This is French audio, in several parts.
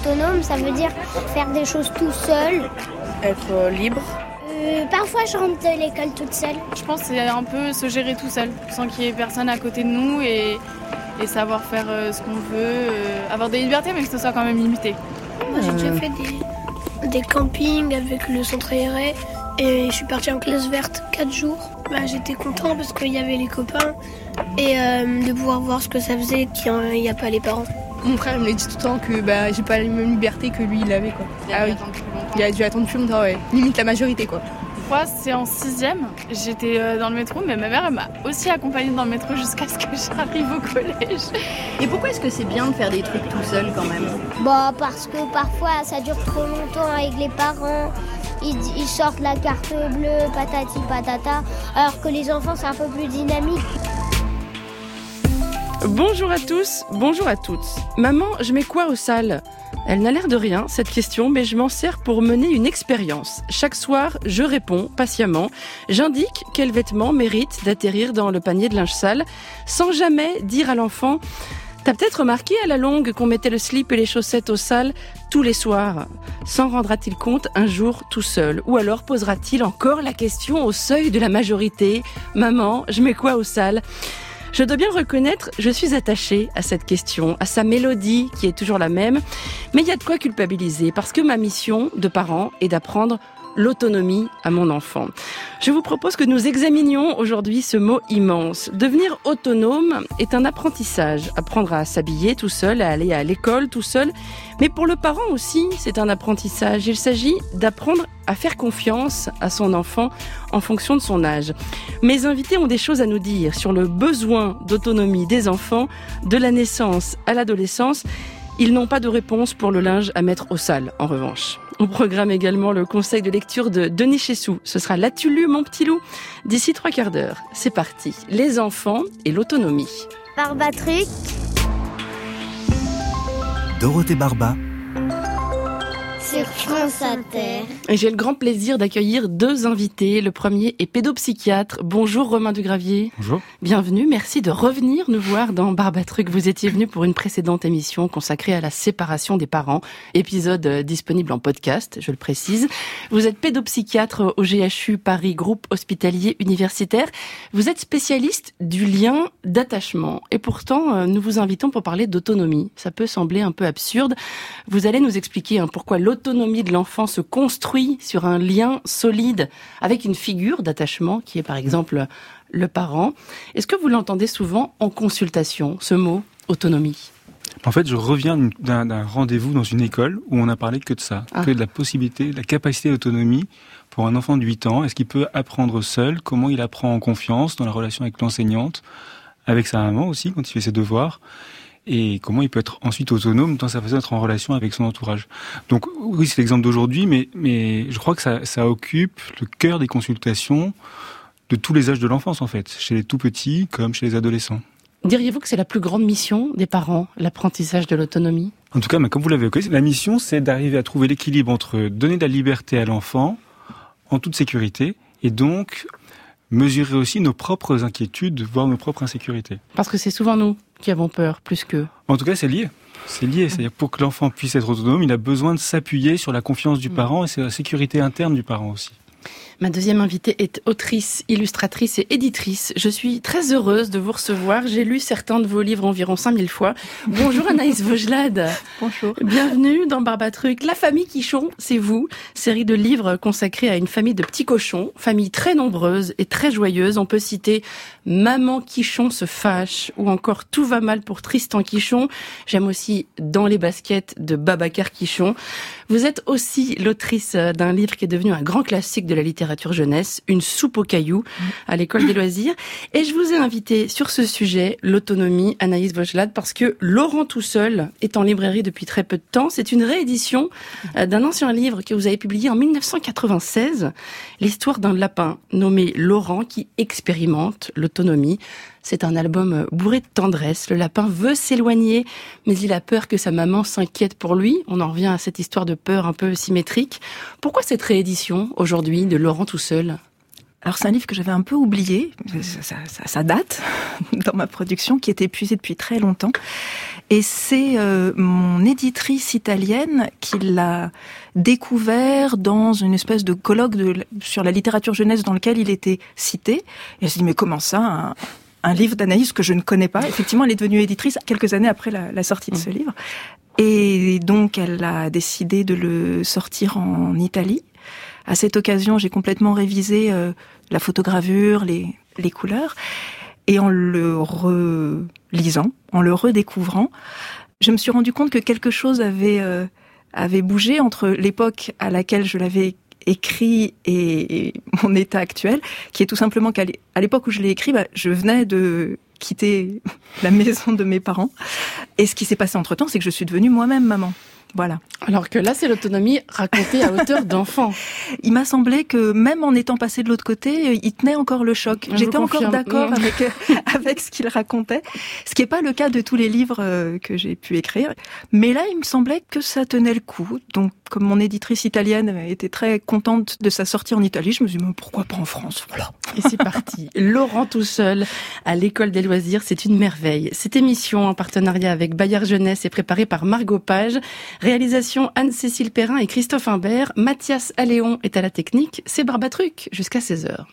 autonome, ça veut dire faire des choses tout seul. Être libre. Parfois, je rentre de l'école toute seule. Je pense que c'est un peu se gérer tout seul, sans qu'il y ait personne à côté de nous et savoir faire ce qu'on veut, avoir des libertés mais que ce soit quand même limité. Moi, j'ai déjà fait des campings avec le centre aéré et je suis partie en classe verte 4 jours. J'étais content parce qu'il y avait les copains et de pouvoir voir ce que ça faisait qu'il n'y a pas les parents. Mon frère me dit tout le temps que j'ai pas la même liberté que lui il avait quoi. Il a dû attendre plus longtemps, ouais. Limite la majorité quoi. Moi, c'est en 6e, j'étais dans le métro, mais ma mère elle m'a aussi accompagnée dans le métro jusqu'à ce que j'arrive au collège. Et pourquoi est-ce que c'est bien de faire des trucs tout seul quand même ? Parce que parfois ça dure trop longtemps avec les parents. Ils sortent la carte bleue, patati patata, alors que les enfants c'est un peu plus dynamique. Bonjour à tous, bonjour à toutes. Maman, je mets quoi aux salles ? Elle n'a l'air de rien, cette question, mais je m'en sers pour mener une expérience. Chaque soir, je réponds patiemment. J'indique quels vêtements méritent d'atterrir dans le panier de linge sale, sans jamais dire à l'enfant « T'as peut-être remarqué à la longue qu'on mettait le slip et les chaussettes aux salles tous les soirs ?» S'en rendra-t-il compte un jour tout seul ? Ou alors posera-t-il encore la question au seuil de la majorité « Maman, je mets quoi aux salles ?» Je dois bien le reconnaître, je suis attachée à cette question, à sa mélodie qui est toujours la même. Mais il y a de quoi culpabiliser parce que ma mission de parent est d'apprendre l'autonomie à mon enfant. Je vous propose que nous examinions aujourd'hui ce mot immense. Devenir autonome est un apprentissage. Apprendre à s'habiller tout seul, à aller à l'école tout seul. Mais pour le parent aussi, c'est un apprentissage. Il s'agit d'apprendre à faire confiance à son enfant en fonction de son âge. Mes invités ont des choses à nous dire sur le besoin d'autonomie des enfants de la naissance à l'adolescence. Ils n'ont pas de réponse pour le linge à mettre aux salles, en revanche. On programme également le conseil de lecture de Denis Chessou. Ce sera L'as-tu lu, mon petit loup ? D'ici 3 quarts d'heure. C'est parti. Les enfants et l'autonomie. Barbatruc. Dorothée Barba. Sur France Inter. Et j'ai le grand plaisir d'accueillir 2 invités. Le premier est pédopsychiatre. Bonjour Romain Dugravier. Bonjour. Bienvenue, merci de revenir nous voir dans Barbatruc. Vous étiez venu pour une précédente émission consacrée à la séparation des parents. Épisode disponible en podcast, je le précise. Vous êtes pédopsychiatre au GHU Paris, groupe hospitalier universitaire. Vous êtes spécialiste du lien d'attachement. Et pourtant, nous vous invitons pour parler d'autonomie. Ça peut sembler un peu absurde. Vous allez nous expliquer pourquoi l'autonomie de l'enfant se construit sur un lien solide avec une figure d'attachement qui est par exemple le parent. Est-ce que vous l'entendez souvent en consultation, ce mot autonomie ? En fait, je reviens d'un rendez-vous dans une école où on a parlé que de ça, que de la possibilité, de la capacité d'autonomie pour un enfant de 8 ans. Est-ce qu'il peut apprendre seul ? Comment il apprend en confiance dans la relation avec l'enseignante, avec sa maman aussi quand il fait ses devoirs ? Et comment il peut être ensuite autonome dans sa façon d'être en relation avec son entourage. Donc oui, c'est l'exemple d'aujourd'hui, mais je crois que ça occupe le cœur des consultations de tous les âges de l'enfance en fait, chez les tout petits comme chez les adolescents. Diriez-vous que c'est la plus grande mission des parents, l'apprentissage de l'autonomie ? En tout cas, comme vous l'avez évoqué, la mission c'est d'arriver à trouver l'équilibre entre donner de la liberté à l'enfant en toute sécurité et donc mesurer aussi nos propres inquiétudes, voire nos propres insécurités. Parce que c'est souvent nous qui avons peur, plus qu'eux. En tout cas, c'est lié. C'est lié. C'est-à-dire, pour que l'enfant puisse être autonome, il a besoin de s'appuyer sur la confiance du parent et sur la sécurité interne du parent aussi. Ma deuxième invitée est autrice, illustratrice et éditrice. Je suis très heureuse de vous recevoir. J'ai lu certains de vos livres environ 5000 fois. Bonjour Anaïs Vaugelade. Bonjour. Bienvenue dans Barbatruc. La famille Quichon, c'est vous. Série de livres consacrés à une famille de petits cochons. Famille très nombreuse et très joyeuse. On peut citer Maman Quichon se fâche ou encore Tout va mal pour Tristan Quichon. J'aime aussi Dans les baskets de Babacar Quichon. Vous êtes aussi l'autrice d'un livre qui est devenu un grand classique de la littérature jeunesse, Une soupe aux cailloux, à l'école des loisirs. Et je vous ai invité sur ce sujet, l'autonomie, Anaïs Vaugelade, parce que Laurent tout seul est en librairie depuis très peu de temps. C'est une réédition d'un ancien livre que vous avez publié en 1996, l'histoire d'un lapin nommé Laurent qui expérimente l'autonomie. C'est un album bourré de tendresse. Le lapin veut s'éloigner, mais il a peur que sa maman s'inquiète pour lui. On en revient à cette histoire de peur un peu symétrique. Pourquoi cette réédition aujourd'hui de Laurent tout seul ? Alors c'est un livre que j'avais un peu oublié, ça date dans ma production, qui était épuisé depuis très longtemps. Et c'est mon éditrice italienne qui l'a découvert dans une espèce de colloque sur la littérature jeunesse dans lequel il était cité. Et elle s'est dit, mais comment ça, un livre d'Anaïs que je ne connais pas? Effectivement, elle est devenue éditrice quelques années après la sortie de ce livre. Et donc, elle a décidé de le sortir en Italie. À cette occasion, j'ai complètement révisé la photogravure, les couleurs. Et en le relisant, en le redécouvrant, je me suis rendu compte que quelque chose avait bougé entre l'époque à laquelle je l'avais écrit et mon état actuel, qui est tout simplement qu'à l'époque où je l'ai écrit, je venais de quitter la maison de mes parents. Et ce qui s'est passé entre-temps, c'est que je suis devenue moi-même maman. Voilà. Alors que là, c'est l'autonomie racontée à hauteur d'enfant. Il m'a semblé que même en étant passé de l'autre côté, il tenait encore le choc. J'étais encore d'accord avec ce qu'il racontait, ce qui n'est pas le cas de tous les livres que j'ai pu écrire. Mais là, il me semblait que ça tenait le coup. Donc, comme mon éditrice italienne était très contente de sa sortie en Italie, je me suis dit, mais pourquoi pas en France? Voilà. Et c'est parti. Laurent tout seul à l'École des loisirs, c'est une merveille. Cette émission, en partenariat avec Bayard Jeunesse, est préparée par Margot Page. Réalisation Anne-Cécile Perrin et Christophe Imbert. Mathias Alléon est à la technique. C'est Barbatruc jusqu'à 16h.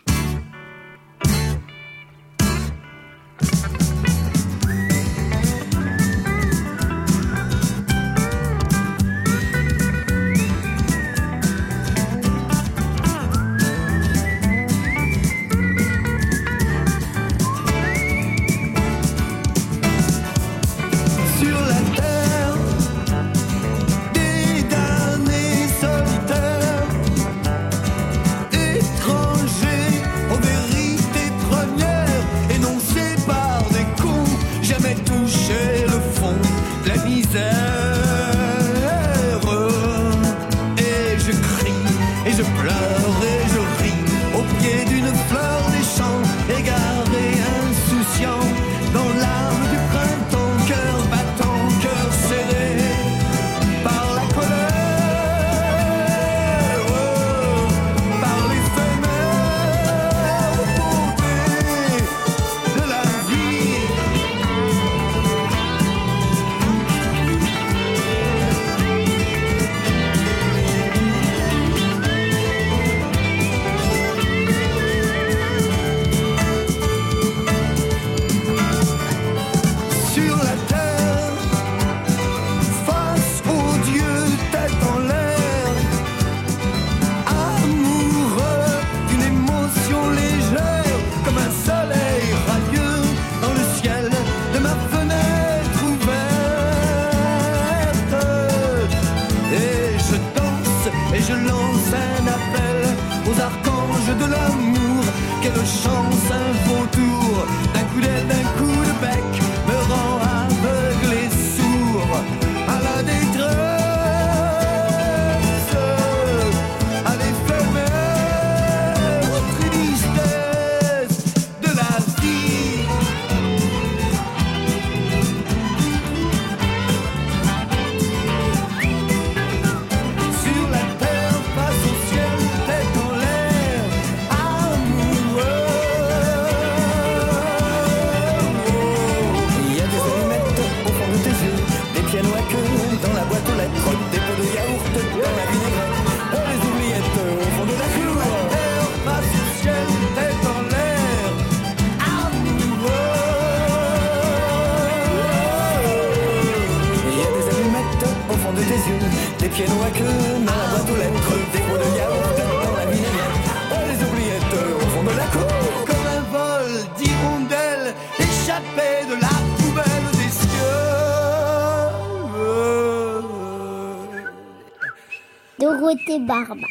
Dorothée Barba.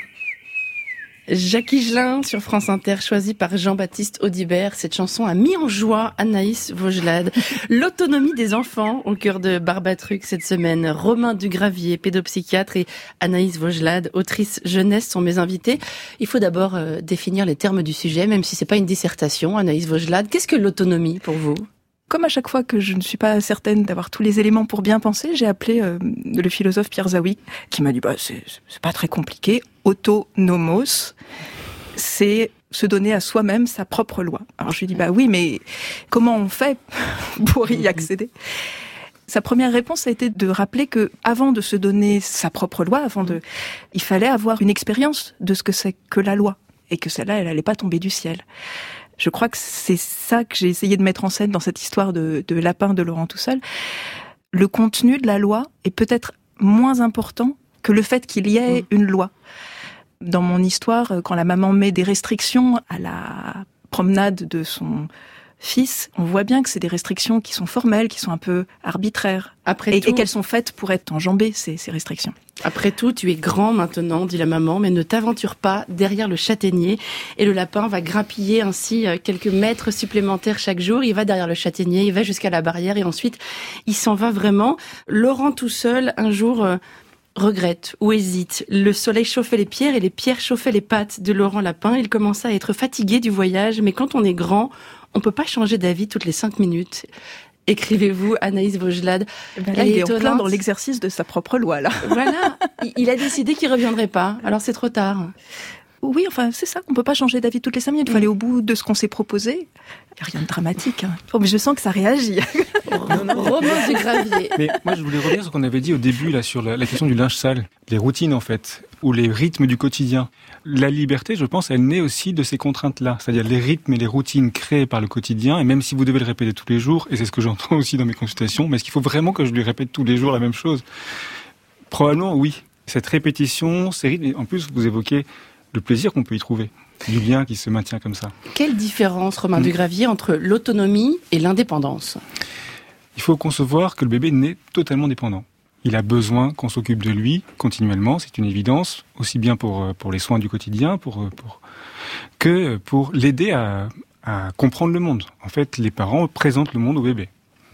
Jacques Higelin sur France Inter, choisi par Jean-Baptiste Audibert. Cette chanson a mis en joie Anaïs Vaugelade. L'autonomie des enfants au cœur de Barbatruc cette semaine. Romain Dugravier, pédopsychiatre, et Anaïs Vaugelade, autrice jeunesse, sont mes invités. Il faut d'abord définir les termes du sujet, même si c'est pas une dissertation. Anaïs Vaugelade, qu'est-ce que l'autonomie pour vous ? Comme à chaque fois que je ne suis pas certaine d'avoir tous les éléments pour bien penser, j'ai appelé le philosophe Pierre Zawi, qui m'a dit c'est pas très compliqué. Autonomos, c'est se donner à soi-même sa propre loi. Alors je lui dis, oui, mais comment on fait pour y accéder ? Sa première réponse a été de rappeler que, avant de se donner sa propre loi, il fallait avoir une expérience de ce que c'est que la loi. Et que celle-là, elle allait pas tomber du ciel. Je crois que c'est ça que j'ai essayé de mettre en scène dans cette histoire de lapin de Laurent tout seul. Le contenu de la loi est peut-être moins important que le fait qu'il y ait une loi. Dans mon histoire, quand la maman met des restrictions à la promenade de son fils, on voit bien que c'est des restrictions qui sont formelles, qui sont un peu arbitraires. Et qu'elles sont faites pour être enjambées, ces restrictions. Après tout, tu es grand maintenant, dit la maman, mais ne t'aventure pas derrière le châtaignier. Et le lapin va grappiller ainsi quelques mètres supplémentaires chaque jour. Il va derrière le châtaignier, il va jusqu'à la barrière et ensuite, il s'en va vraiment. Laurent tout seul, un jour... regrette ou hésite. Le soleil chauffait les pierres et les pierres chauffaient les pattes de Laurent Lapin. Il commença à être fatigué du voyage, mais quand on est grand, on peut pas changer d'avis toutes les 5 minutes. Écrivez-vous, Anaïs Vaugelade. Là, il est en plein dans l'exercice de sa propre loi, là. Voilà. Il a décidé qu'il reviendrait pas. Alors c'est trop tard. Oui, enfin, c'est ça. On peut pas changer d'avis toutes les 5 minutes. Il faut aller au bout de ce qu'on s'est proposé. Il n'y a rien de dramatique. Oh, mais je sens que ça réagit. Romain du Gravier. Mais moi, je voulais revenir sur ce qu'on avait dit au début, là, sur la question du linge sale. Les routines, en fait, ou les rythmes du quotidien. La liberté, je pense, elle naît aussi de ces contraintes-là. C'est-à-dire les rythmes et les routines créées par le quotidien. Et même si vous devez le répéter tous les jours, et c'est ce que j'entends aussi dans mes consultations, mais est-ce qu'il faut vraiment que je lui répète tous les jours la même chose ? Probablement, oui. Cette répétition, ces rythmes, et en plus, vous évoquez le plaisir qu'on peut y trouver, du lien qui se maintient comme ça. Quelle différence, Romain du Gravier, entre l'autonomie et l'indépendance ? Il faut concevoir que le bébé naît totalement dépendant. Il a besoin qu'on s'occupe de lui continuellement, c'est une évidence, aussi bien pour les soins du quotidien, que pour l'aider à comprendre le monde. En fait, les parents présentent le monde au bébé.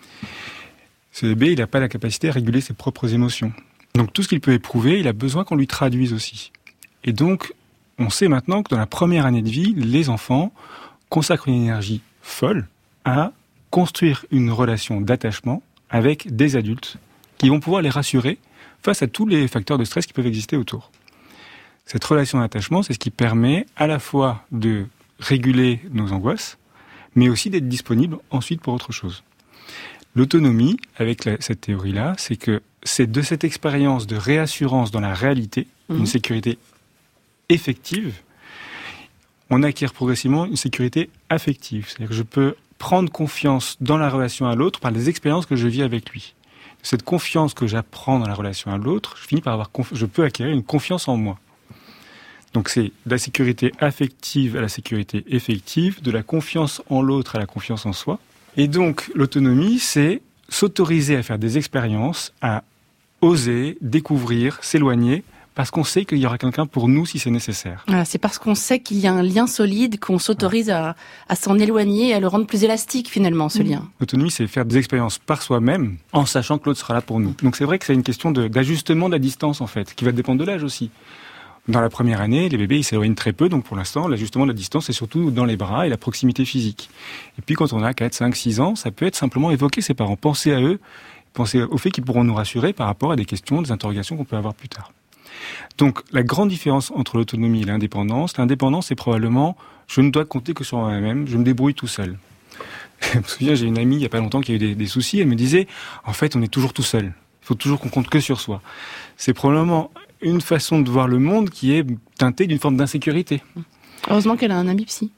Ce bébé, il n'a pas la capacité à réguler ses propres émotions. Donc tout ce qu'il peut éprouver, il a besoin qu'on lui traduise aussi. Et donc, on sait maintenant que dans la première année de vie, les enfants consacrent une énergie folle à construire une relation d'attachement avec des adultes qui vont pouvoir les rassurer face à tous les facteurs de stress qui peuvent exister autour. Cette relation d'attachement, c'est ce qui permet à la fois de réguler nos angoisses, mais aussi d'être disponible ensuite pour autre chose. L'autonomie, avec cette théorie-là, c'est que c'est de cette expérience de réassurance dans la réalité, une sécurité effective, on acquiert progressivement une sécurité affective. C'est-à-dire que je peux prendre confiance dans la relation à l'autre par les expériences que je vis avec lui. Cette confiance que j'apprends dans la relation à l'autre, je peux acquérir une confiance en moi. Donc c'est de la sécurité affective à la sécurité effective, de la confiance en l'autre à la confiance en soi. Et donc l'autonomie, c'est s'autoriser à faire des expériences, à oser, découvrir, s'éloigner, parce qu'on sait qu'il y aura quelqu'un pour nous si c'est nécessaire. Voilà, c'est parce qu'on sait qu'il y a un lien solide qu'on s'autorise à s'en éloigner et à le rendre plus élastique finalement, ce lien. L'autonomie, c'est faire des expériences par soi-même en sachant que l'autre sera là pour nous. Donc c'est vrai que c'est une question d'ajustement de la distance en fait, qui va dépendre de l'âge aussi. Dans la première année, les bébés ils s'éloignent très peu, donc pour l'instant, l'ajustement de la distance, c'est surtout dans les bras et la proximité physique. Et puis quand on a 4, 5, 6 ans, ça peut être simplement évoquer ses parents, penser à eux, penser au fait qu'ils pourront nous rassurer par rapport à des questions, des interrogations qu'on peut avoir plus tard. Donc, la grande différence entre l'autonomie et l'indépendance, c'est probablement, je ne dois compter que sur moi-même, je me débrouille tout seul. Je me souviens, j'ai une amie, il n'y a pas longtemps, qui a eu des soucis, elle me disait, en fait, on est toujours tout seul. Il faut toujours qu'on compte que sur soi. C'est probablement une façon de voir le monde qui est teintée d'une forme d'insécurité. Heureusement qu'elle a un ami psy.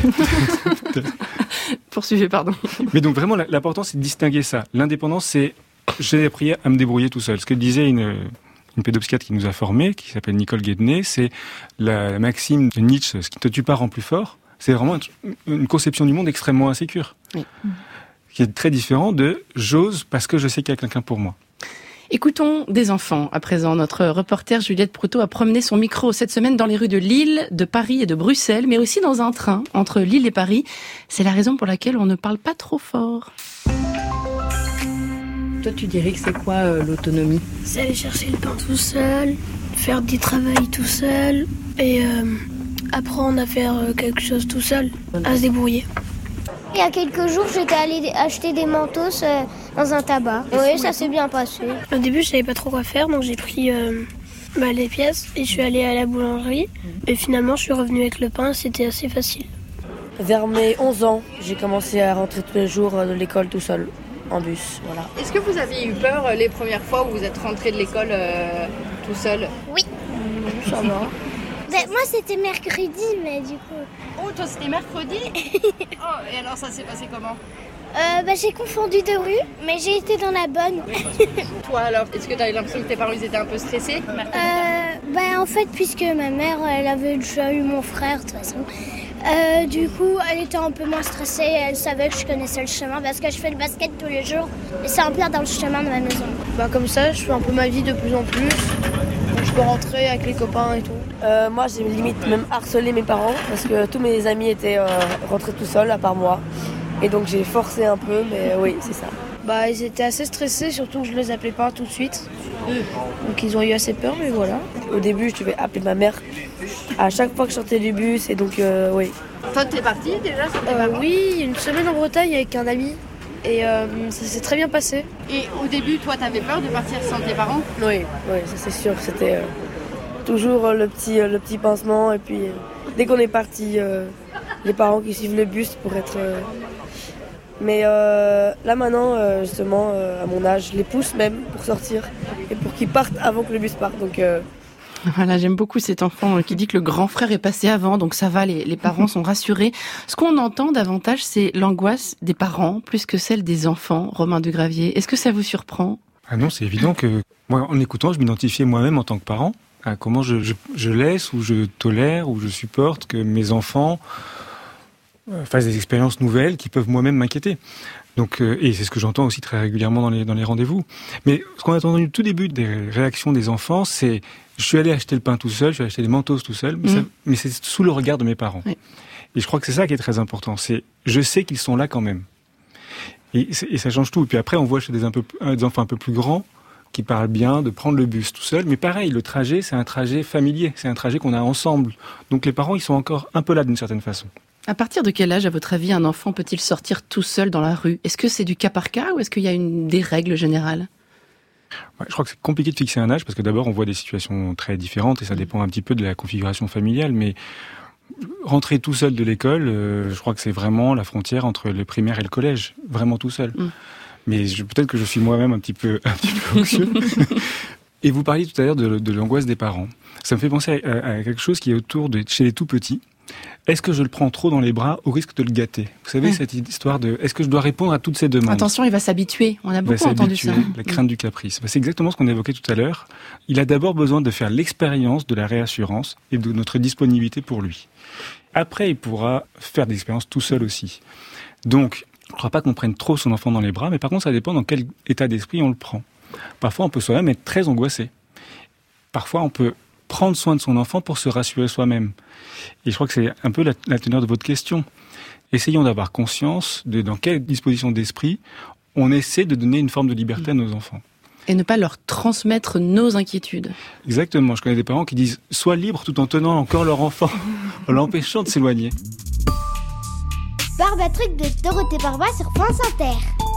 Poursuivez, pardon. Mais donc, vraiment, l'important, c'est de distinguer ça. L'indépendance, c'est, j'ai appris à me débrouiller tout seul. Ce que disait une pédopsychiatre qui nous a formés, qui s'appelle Nicole Guédenet, c'est la maxime de Nietzsche, ce qui ne te tue pas rend plus fort. C'est vraiment une conception du monde extrêmement insécure. Oui. Qui est très différent de « j'ose parce que je sais qu'il y a quelqu'un pour moi ». Écoutons des enfants. À présent, notre reporter Juliette Proutot a promené son micro cette semaine dans les rues de Lille, de Paris et de Bruxelles, mais aussi dans un train entre Lille et Paris. C'est la raison pour laquelle on ne parle pas trop fort. Toi, tu dirais que c'est quoi l'autonomie ? C'est aller chercher le pain tout seul, faire des travails tout seul et apprendre à faire quelque chose tout seul, à se débrouiller. Il y a quelques jours, j'étais allée acheter des mentos dans un tabac. Oui, ça s'est bien passé. Au début, je savais pas trop quoi faire, donc j'ai pris Les pièces et je suis allée à la boulangerie. Et finalement, je suis revenue avec le pain, c'était assez facile. Vers mes 11 ans, j'ai commencé à rentrer tous les jours de l'école tout seul, en bus, voilà. Est-ce que vous avez eu peur les premières fois où vous êtes rentré de l'école tout seul? Oui. Ça va. Moi, c'était mercredi, mais du coup... Oh, toi, c'était mercredi? Oh, et alors, ça s'est passé comment? J'ai confondu de rue, mais j'ai été dans la bonne. Toi, alors, est-ce que tu as eu l'impression que tes parents ils étaient un peu stressés? En fait, puisque ma mère, elle avait déjà eu mon frère, de toute façon. Du coup, elle était un peu moins stressée. Elle savait que je connaissais le chemin parce que je fais le basket tous les jours. Et c'est en plein dans le chemin de ma maison. Comme ça, je fais un peu ma vie de plus en plus. Je peux rentrer avec les copains et tout. Moi, j'ai limite même harcelé mes parents parce que tous mes amis étaient rentrés tout seuls, à part moi. Et donc, j'ai forcé un peu, mais oui, c'est ça. Ils étaient assez stressés, surtout que je les appelais pas tout de suite. Donc, ils ont eu assez peur, mais voilà. Au début, je devais appeler ma mère à chaque fois que je sortais du bus, et donc, oui. Toi, t'es partie déjà? Oui, une semaine en Bretagne avec un ami. Et ça s'est très bien passé. Et au début, toi, t'avais peur de partir sans tes parents? Oui, ça c'est sûr. C'était toujours le petit pincement. Et puis, dès qu'on est parti, les parents qui suivent le bus pour être... Mais là maintenant, justement, à mon âge, je les pousse même pour sortir et pour qu'ils partent avant que le bus parte. Donc... Voilà, j'aime beaucoup cet enfant qui dit que le grand frère est passé avant, donc ça va, les parents sont rassurés. Ce qu'on entend davantage, c'est l'angoisse des parents plus que celle des enfants. Romain Degraviers, est-ce que ça vous surprend? Ah non, c'est évident que moi, en écoutant, je m'identifiais moi-même en tant que parent à comment je laisse ou je tolère ou je supporte que mes enfants fassent des expériences nouvelles qui peuvent moi-même m'inquiéter. Donc, et c'est ce que j'entends aussi très régulièrement dans les rendez-vous. Mais ce qu'on a entendu au tout début des réactions des enfants, c'est je suis allé acheter le pain tout seul, je suis allé acheter des mentos tout seul, mais c'est sous le regard de mes parents. Oui. Et je crois que c'est ça qui est très important. C'est je sais qu'ils sont là quand même. Et ça change tout. Et puis après, on voit chez des enfants un peu plus grands qui parlent bien de prendre le bus tout seul. Mais pareil, le trajet, c'est un trajet familier. C'est un trajet qu'on a ensemble. Donc les parents, ils sont encore un peu là d'une certaine façon. À partir de quel âge, à votre avis, un enfant peut-il sortir tout seul dans la rue? Est-ce que c'est du cas par cas ou est-ce qu'il y a des règles générales? Ouais, je crois que c'est compliqué de fixer un âge parce que d'abord, on voit des situations très différentes et ça dépend un petit peu de la configuration familiale. Mais rentrer tout seul de l'école, je crois que c'est vraiment la frontière entre le primaire et le collège. Vraiment tout seul. Mais peut-être que je suis moi-même un petit peu anxieux. Et vous parliez tout à l'heure de l'angoisse des parents. Ça me fait penser à quelque chose qui est autour de chez les tout petits. Est-ce que je le prends trop dans les bras au risque de le gâter? Vous savez, cette histoire de est-ce que je dois répondre à toutes ces demandes? Attention, il va s'habituer. On a beaucoup entendu ça. La crainte du caprice. C'est exactement ce qu'on évoquait tout à l'heure. Il a d'abord besoin de faire l'expérience de la réassurance et de notre disponibilité pour lui. Après, il pourra faire des expériences tout seul aussi. Donc, je ne crois pas qu'on prenne trop son enfant dans les bras, mais par contre, ça dépend dans quel état d'esprit on le prend. Parfois, on peut soi-même être très angoissé. Parfois, on peut prendre soin de son enfant pour se rassurer soi-même. Et je crois que c'est un peu la teneur de votre question. Essayons d'avoir conscience de dans quelle disposition d'esprit on essaie de donner une forme de liberté à nos enfants. Et ne pas leur transmettre nos inquiétudes. Exactement. Je connais des parents qui disent « sois libre tout en tenant encore leur enfant, en l'empêchant de s'éloigner ». Barbatruc de Dorothée Barba sur France Inter.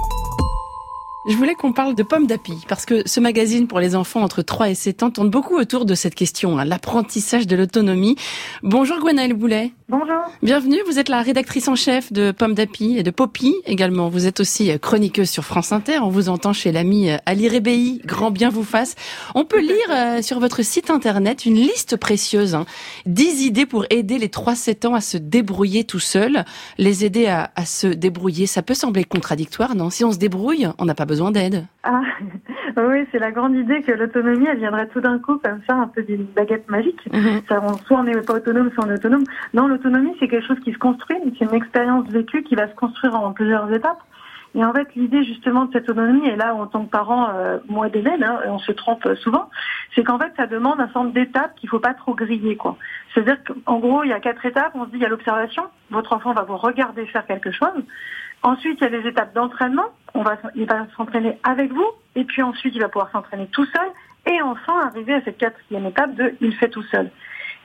Je voulais qu'on parle de Pomme d'Api, parce que ce magazine pour les enfants entre 3 et 7 ans tourne beaucoup autour de cette question, l'apprentissage de l'autonomie. Bonjour Gwenaëlle Boulet. Bonjour. Bienvenue, vous êtes la rédactrice en chef de Pomme d'Api et de Poppy également. Vous êtes aussi chroniqueuse sur France Inter, on vous entend chez l'ami Ali Rébéi, grand bien vous fasse. On peut lire sur votre site internet une liste précieuse, 10 idées pour aider les 3-7 ans à se débrouiller tout seuls. Les aider à se débrouiller, ça peut sembler contradictoire, non? Si on se débrouille, on n'a pas besoin d'aide. Ah, oui, c'est la grande idée que l'autonomie, elle viendrait tout d'un coup comme ça, un peu d'une baguette magique. Soit on n'est pas autonome, soit on est autonome. Non, l'autonomie, c'est quelque chose qui se construit, c'est une expérience vécue qui va se construire en plusieurs étapes. Et en fait, l'idée justement de cette autonomie, et là, en tant que parent, moi des mêmes, on se trompe souvent, c'est qu'en fait, ça demande un certain nombre d'étapes qu'il faut pas trop griller, quoi. C'est-à-dire qu'en gros, il y a 4 étapes. On se dit, il y a l'observation. Votre enfant va vous regarder faire quelque chose. Ensuite, il y a les étapes d'entraînement. Il va s'entraîner avec vous. Et puis ensuite, il va pouvoir s'entraîner tout seul. Et enfin, arriver à cette 4e étape de il fait tout seul.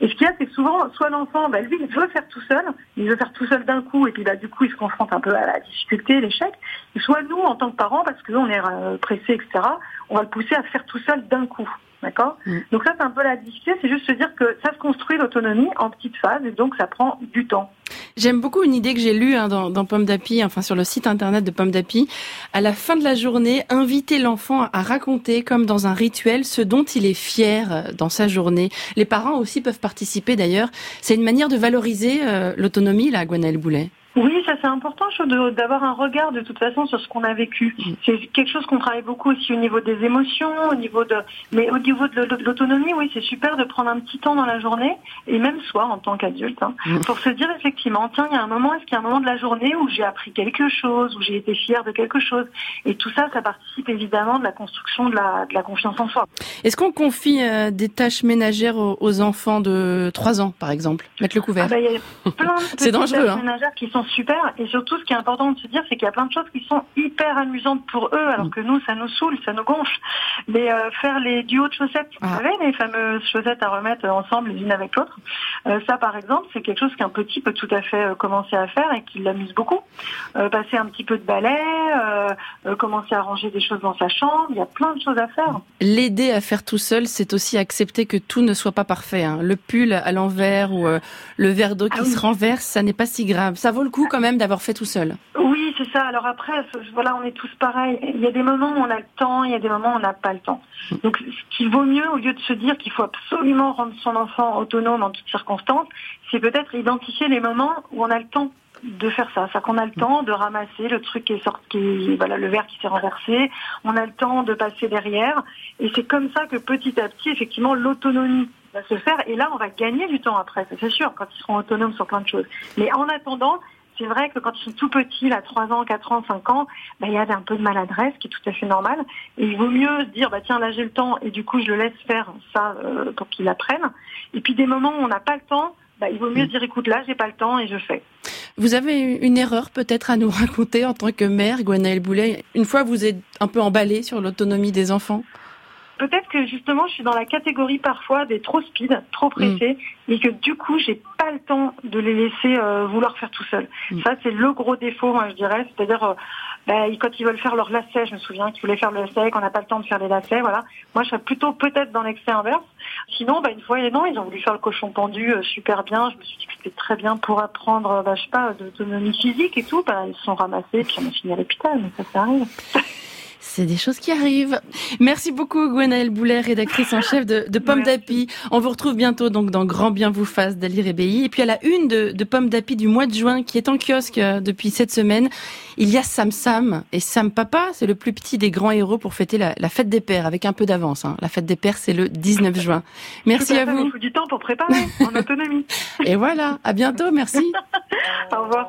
Et ce qu'il y a, c'est que souvent, soit l'enfant, lui, il veut faire tout seul d'un coup, et puis du coup, il se confronte un peu à la difficulté, l'échec. Et soit nous, en tant que parents, parce que on est pressés, etc., on va le pousser à faire tout seul d'un coup. D'accord ? Donc ça, c'est un peu la difficulté, c'est juste se dire que ça se construit l'autonomie en petites phases, et donc ça prend du temps. J'aime beaucoup une idée que j'ai lue dans Pomme d'Api, sur le site internet de Pomme d'Api. À la fin de la journée, inviter l'enfant à raconter, comme dans un rituel, ce dont il est fier dans sa journée. Les parents aussi peuvent participer d'ailleurs. C'est une manière de valoriser l'autonomie, là, Gwenaëlle Boulet. Oui, ça c'est important d'avoir un regard de toute façon sur ce qu'on a vécu. C'est quelque chose qu'on travaille beaucoup aussi au niveau des émotions, mais au niveau de l'autonomie, oui, c'est super de prendre un petit temps dans la journée, et même soi en tant qu'adulte, pour se dire effectivement, tiens, est-ce qu'il y a un moment de la journée où j'ai appris quelque chose, où j'ai été fière de quelque chose. Et tout ça, ça participe évidemment de la construction de la confiance en soi. Est-ce qu'on confie des tâches ménagères aux enfants de 3 ans, par exemple? Mettre le couvert. Il y a plein de c'est dangereux, tâches ménagères qui sont super, et surtout ce qui est important de se dire, c'est qu'il y a plein de choses qui sont hyper amusantes pour eux, alors que nous, ça nous saoule, ça nous gonfle. Mais faire les duos de chaussettes, vous savez, les fameuses chaussettes à remettre ensemble les unes avec l'autre, ça par exemple, c'est quelque chose qu'un petit peut tout à fait commencer à faire et qui l'amuse beaucoup. Passer un petit peu de balai, commencer à ranger des choses dans sa chambre, il y a plein de choses à faire. L'aider à faire tout seul, c'est aussi accepter que tout ne soit pas parfait. Le pull à l'envers ou le verre d'eau qui se renverse, ça n'est pas si grave. Ça vaut le coup quand même d'avoir fait tout seul. Oui, c'est ça. Alors après, on est tous pareils. Il y a des moments où on a le temps, il y a des moments où on n'a pas le temps. Donc, ce qui vaut mieux, au lieu de se dire qu'il faut absolument rendre son enfant autonome en toutes circonstances, c'est peut-être identifier les moments où on a le temps de faire ça. C'est-à-dire qu'on a le temps de ramasser le truc qui est sorti, le verre qui s'est renversé. On a le temps de passer derrière. Et c'est comme ça que petit à petit, effectivement, l'autonomie va se faire. Et là, on va gagner du temps après, c'est sûr, quand ils seront autonomes sur plein de choses. Mais en attendant, c'est vrai que quand ils sont tout petits, là, 3 ans, 4 ans, 5 ans, il y a un peu de maladresse qui est tout à fait normal. Et il vaut mieux se dire, tiens, là, j'ai le temps, et du coup, je le laisse faire ça pour qu'il apprenne. Et puis, des moments où on n'a pas le temps, il vaut mieux dire, écoute, là, j'ai pas le temps et je fais. Vous avez une erreur peut-être à nous raconter en tant que mère, Gwenaëlle Boulet, une fois vous êtes un peu emballée sur l'autonomie des enfants? Peut-être que justement je suis dans la catégorie parfois des trop speed, trop pressés, et que du coup j'ai pas le temps de les laisser vouloir faire tout seuls. Ça c'est le gros défaut, moi je dirais, c'est-à-dire quand ils veulent faire leur lacet, je me souviens qu'ils voulaient faire le lacet, qu'on n'a pas le temps de faire les lacets, voilà. Moi je serais plutôt peut-être dans l'excès inverse. Sinon une fois ils ont voulu faire le cochon pendu super bien, je me suis dit que c'était très bien pour apprendre d'autonomie physique et tout, ils se sont ramassés puis on a fini à l'hôpital, mais ça arrive. C'est des choses qui arrivent. Merci beaucoup Gwenaëlle Boulet, rédactrice en chef de Pomme d'Api. On vous retrouve bientôt donc dans Grand Bien vous fasse d'Ali Rebéi. Et puis à la une de Pomme d'Api du mois de juin qui est en kiosque depuis cette semaine, il y a Sam Sam. Et Sam Papa, c'est le plus petit des grands héros pour fêter la fête des pères avec un peu d'avance. La fête des pères, c'est le 19 juin. Merci à vous. Il faut du temps pour préparer en autonomie. Et voilà, à bientôt, merci. Au revoir.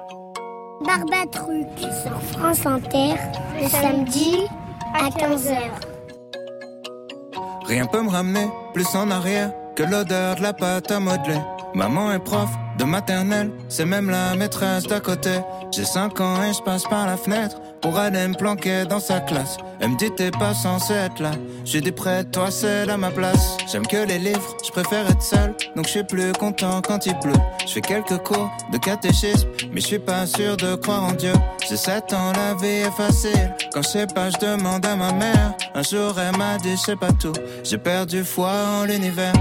Barbatruc sur France Inter, le samedi à 15h. Rien peut me ramener plus en arrière que l'odeur de la pâte à modeler. Maman est prof de maternelle, c'est même la maîtresse d'à côté. J'ai 5 ans et je passe par la fenêtre pour aller me planquer dans sa classe. Elle me dit t'es pas censé être là. J'ai dit près de toi c'est à ma place. J'aime que les livres, je préfère être seul. Donc je suis plus content quand il pleut. Je fais quelques cours de catéchisme, mais je suis pas sûr de croire en Dieu. J'ai 7 ans, la vie est facile. Quand je sais pas, je demande à ma mère. Un jour elle m'a dit je sais pas tout. J'ai perdu foi en l'univers.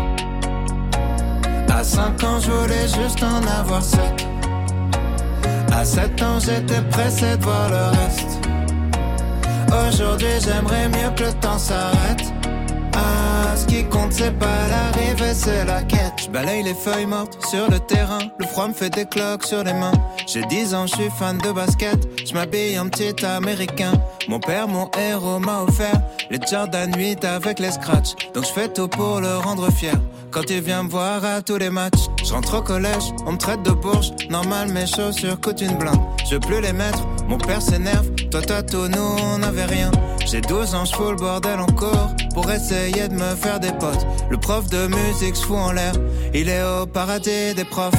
À 5 ans, je voulais juste en avoir 7. À 7 ans, j'étais pressé de voir le reste. Aujourd'hui, j'aimerais mieux que le temps s'arrête. Ah, ce qui compte, c'est pas l'arrivée, c'est la quête. Je balaye les feuilles mortes sur le terrain. Le froid me fait des cloques sur les mains. J'ai 10 ans, je suis fan de basket. Je m'habille en petit américain. Mon père, mon héros, m'a offert les Jordan 8 avec les scratchs. Donc je fais tout pour le rendre fier. Quand il vient me voir à tous les matchs, je rentre au collège, on me traite de bourge. Normal, mes chaussures coûtent une blinde. Je veux plus les mettre, mon père s'énerve. Toi, tout, nous, on n'avait rien. J'ai 12 ans, je fous le bordel en cours pour essayer de me faire des potes. Le prof de musique se fout en l'air, il est au paradis des profs.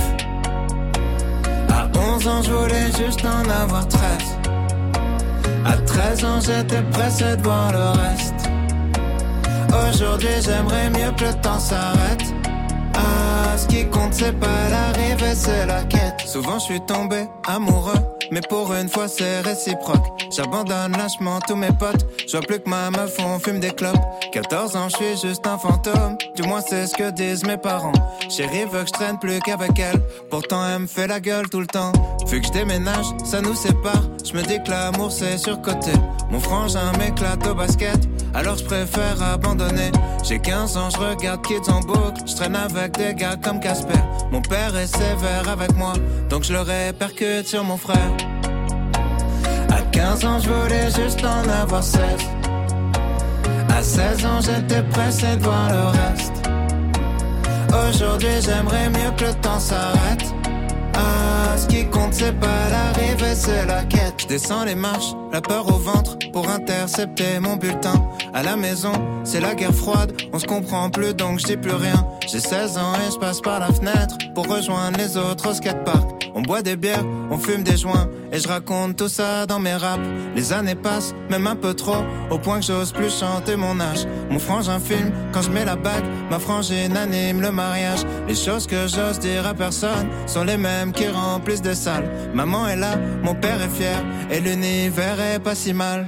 À 11 ans, je voulais juste en avoir 13. À 13 ans, j'étais pressé de voir le reste. Aujourd'hui, j'aimerais mieux que le temps s'arrête. Ah, ce qui compte c'est pas l'arrivée, c'est la quête. Souvent je suis tombé amoureux, mais pour une fois c'est réciproque. J'abandonne lâchement tous mes potes. Je vois plus que ma meuf, on fume des clopes. 14 ans, je suis juste un fantôme. Du moins c'est ce que disent mes parents. Chérie veut que je traîne plus qu'avec elle. Pourtant elle me fait la gueule tout le temps. Vu que je déménage, ça nous sépare. Je me dis que l'amour c'est surcoté. Mon frangin m'éclate au basket, alors je préfère abandonner. J'ai 15 ans, je regarde Kids en boucle. Je traîne avec des gars comme Casper. Mon père est sévère avec moi, donc je le répercute sur mon frère. À 15 ans, je voulais juste en avoir 16. À 16 ans, j'étais pressé de voir le reste. Aujourd'hui, j'aimerais mieux que le temps s'arrête. Ah, ce qui compte, c'est pas l'arrivée, c'est la quête. Je descends les marches, la peur au ventre, pour intercepter mon bulletin. À la maison, c'est la guerre froide, on se comprend plus donc je dis plus rien. J'ai 16 ans et je passe par la fenêtre pour rejoindre les autres au skatepark. On boit des bières, on fume des joints et je raconte tout ça dans mes raps. Les années passent, même un peu trop, au point que j'ose plus chanter mon âge. Mon frangin filme quand je mets la bague, ma frangine anime le mariage. Les choses que j'ose dire à personne sont les mêmes qui remplissent des salles. Maman est là, mon père est fier et l'univers est pas si mal.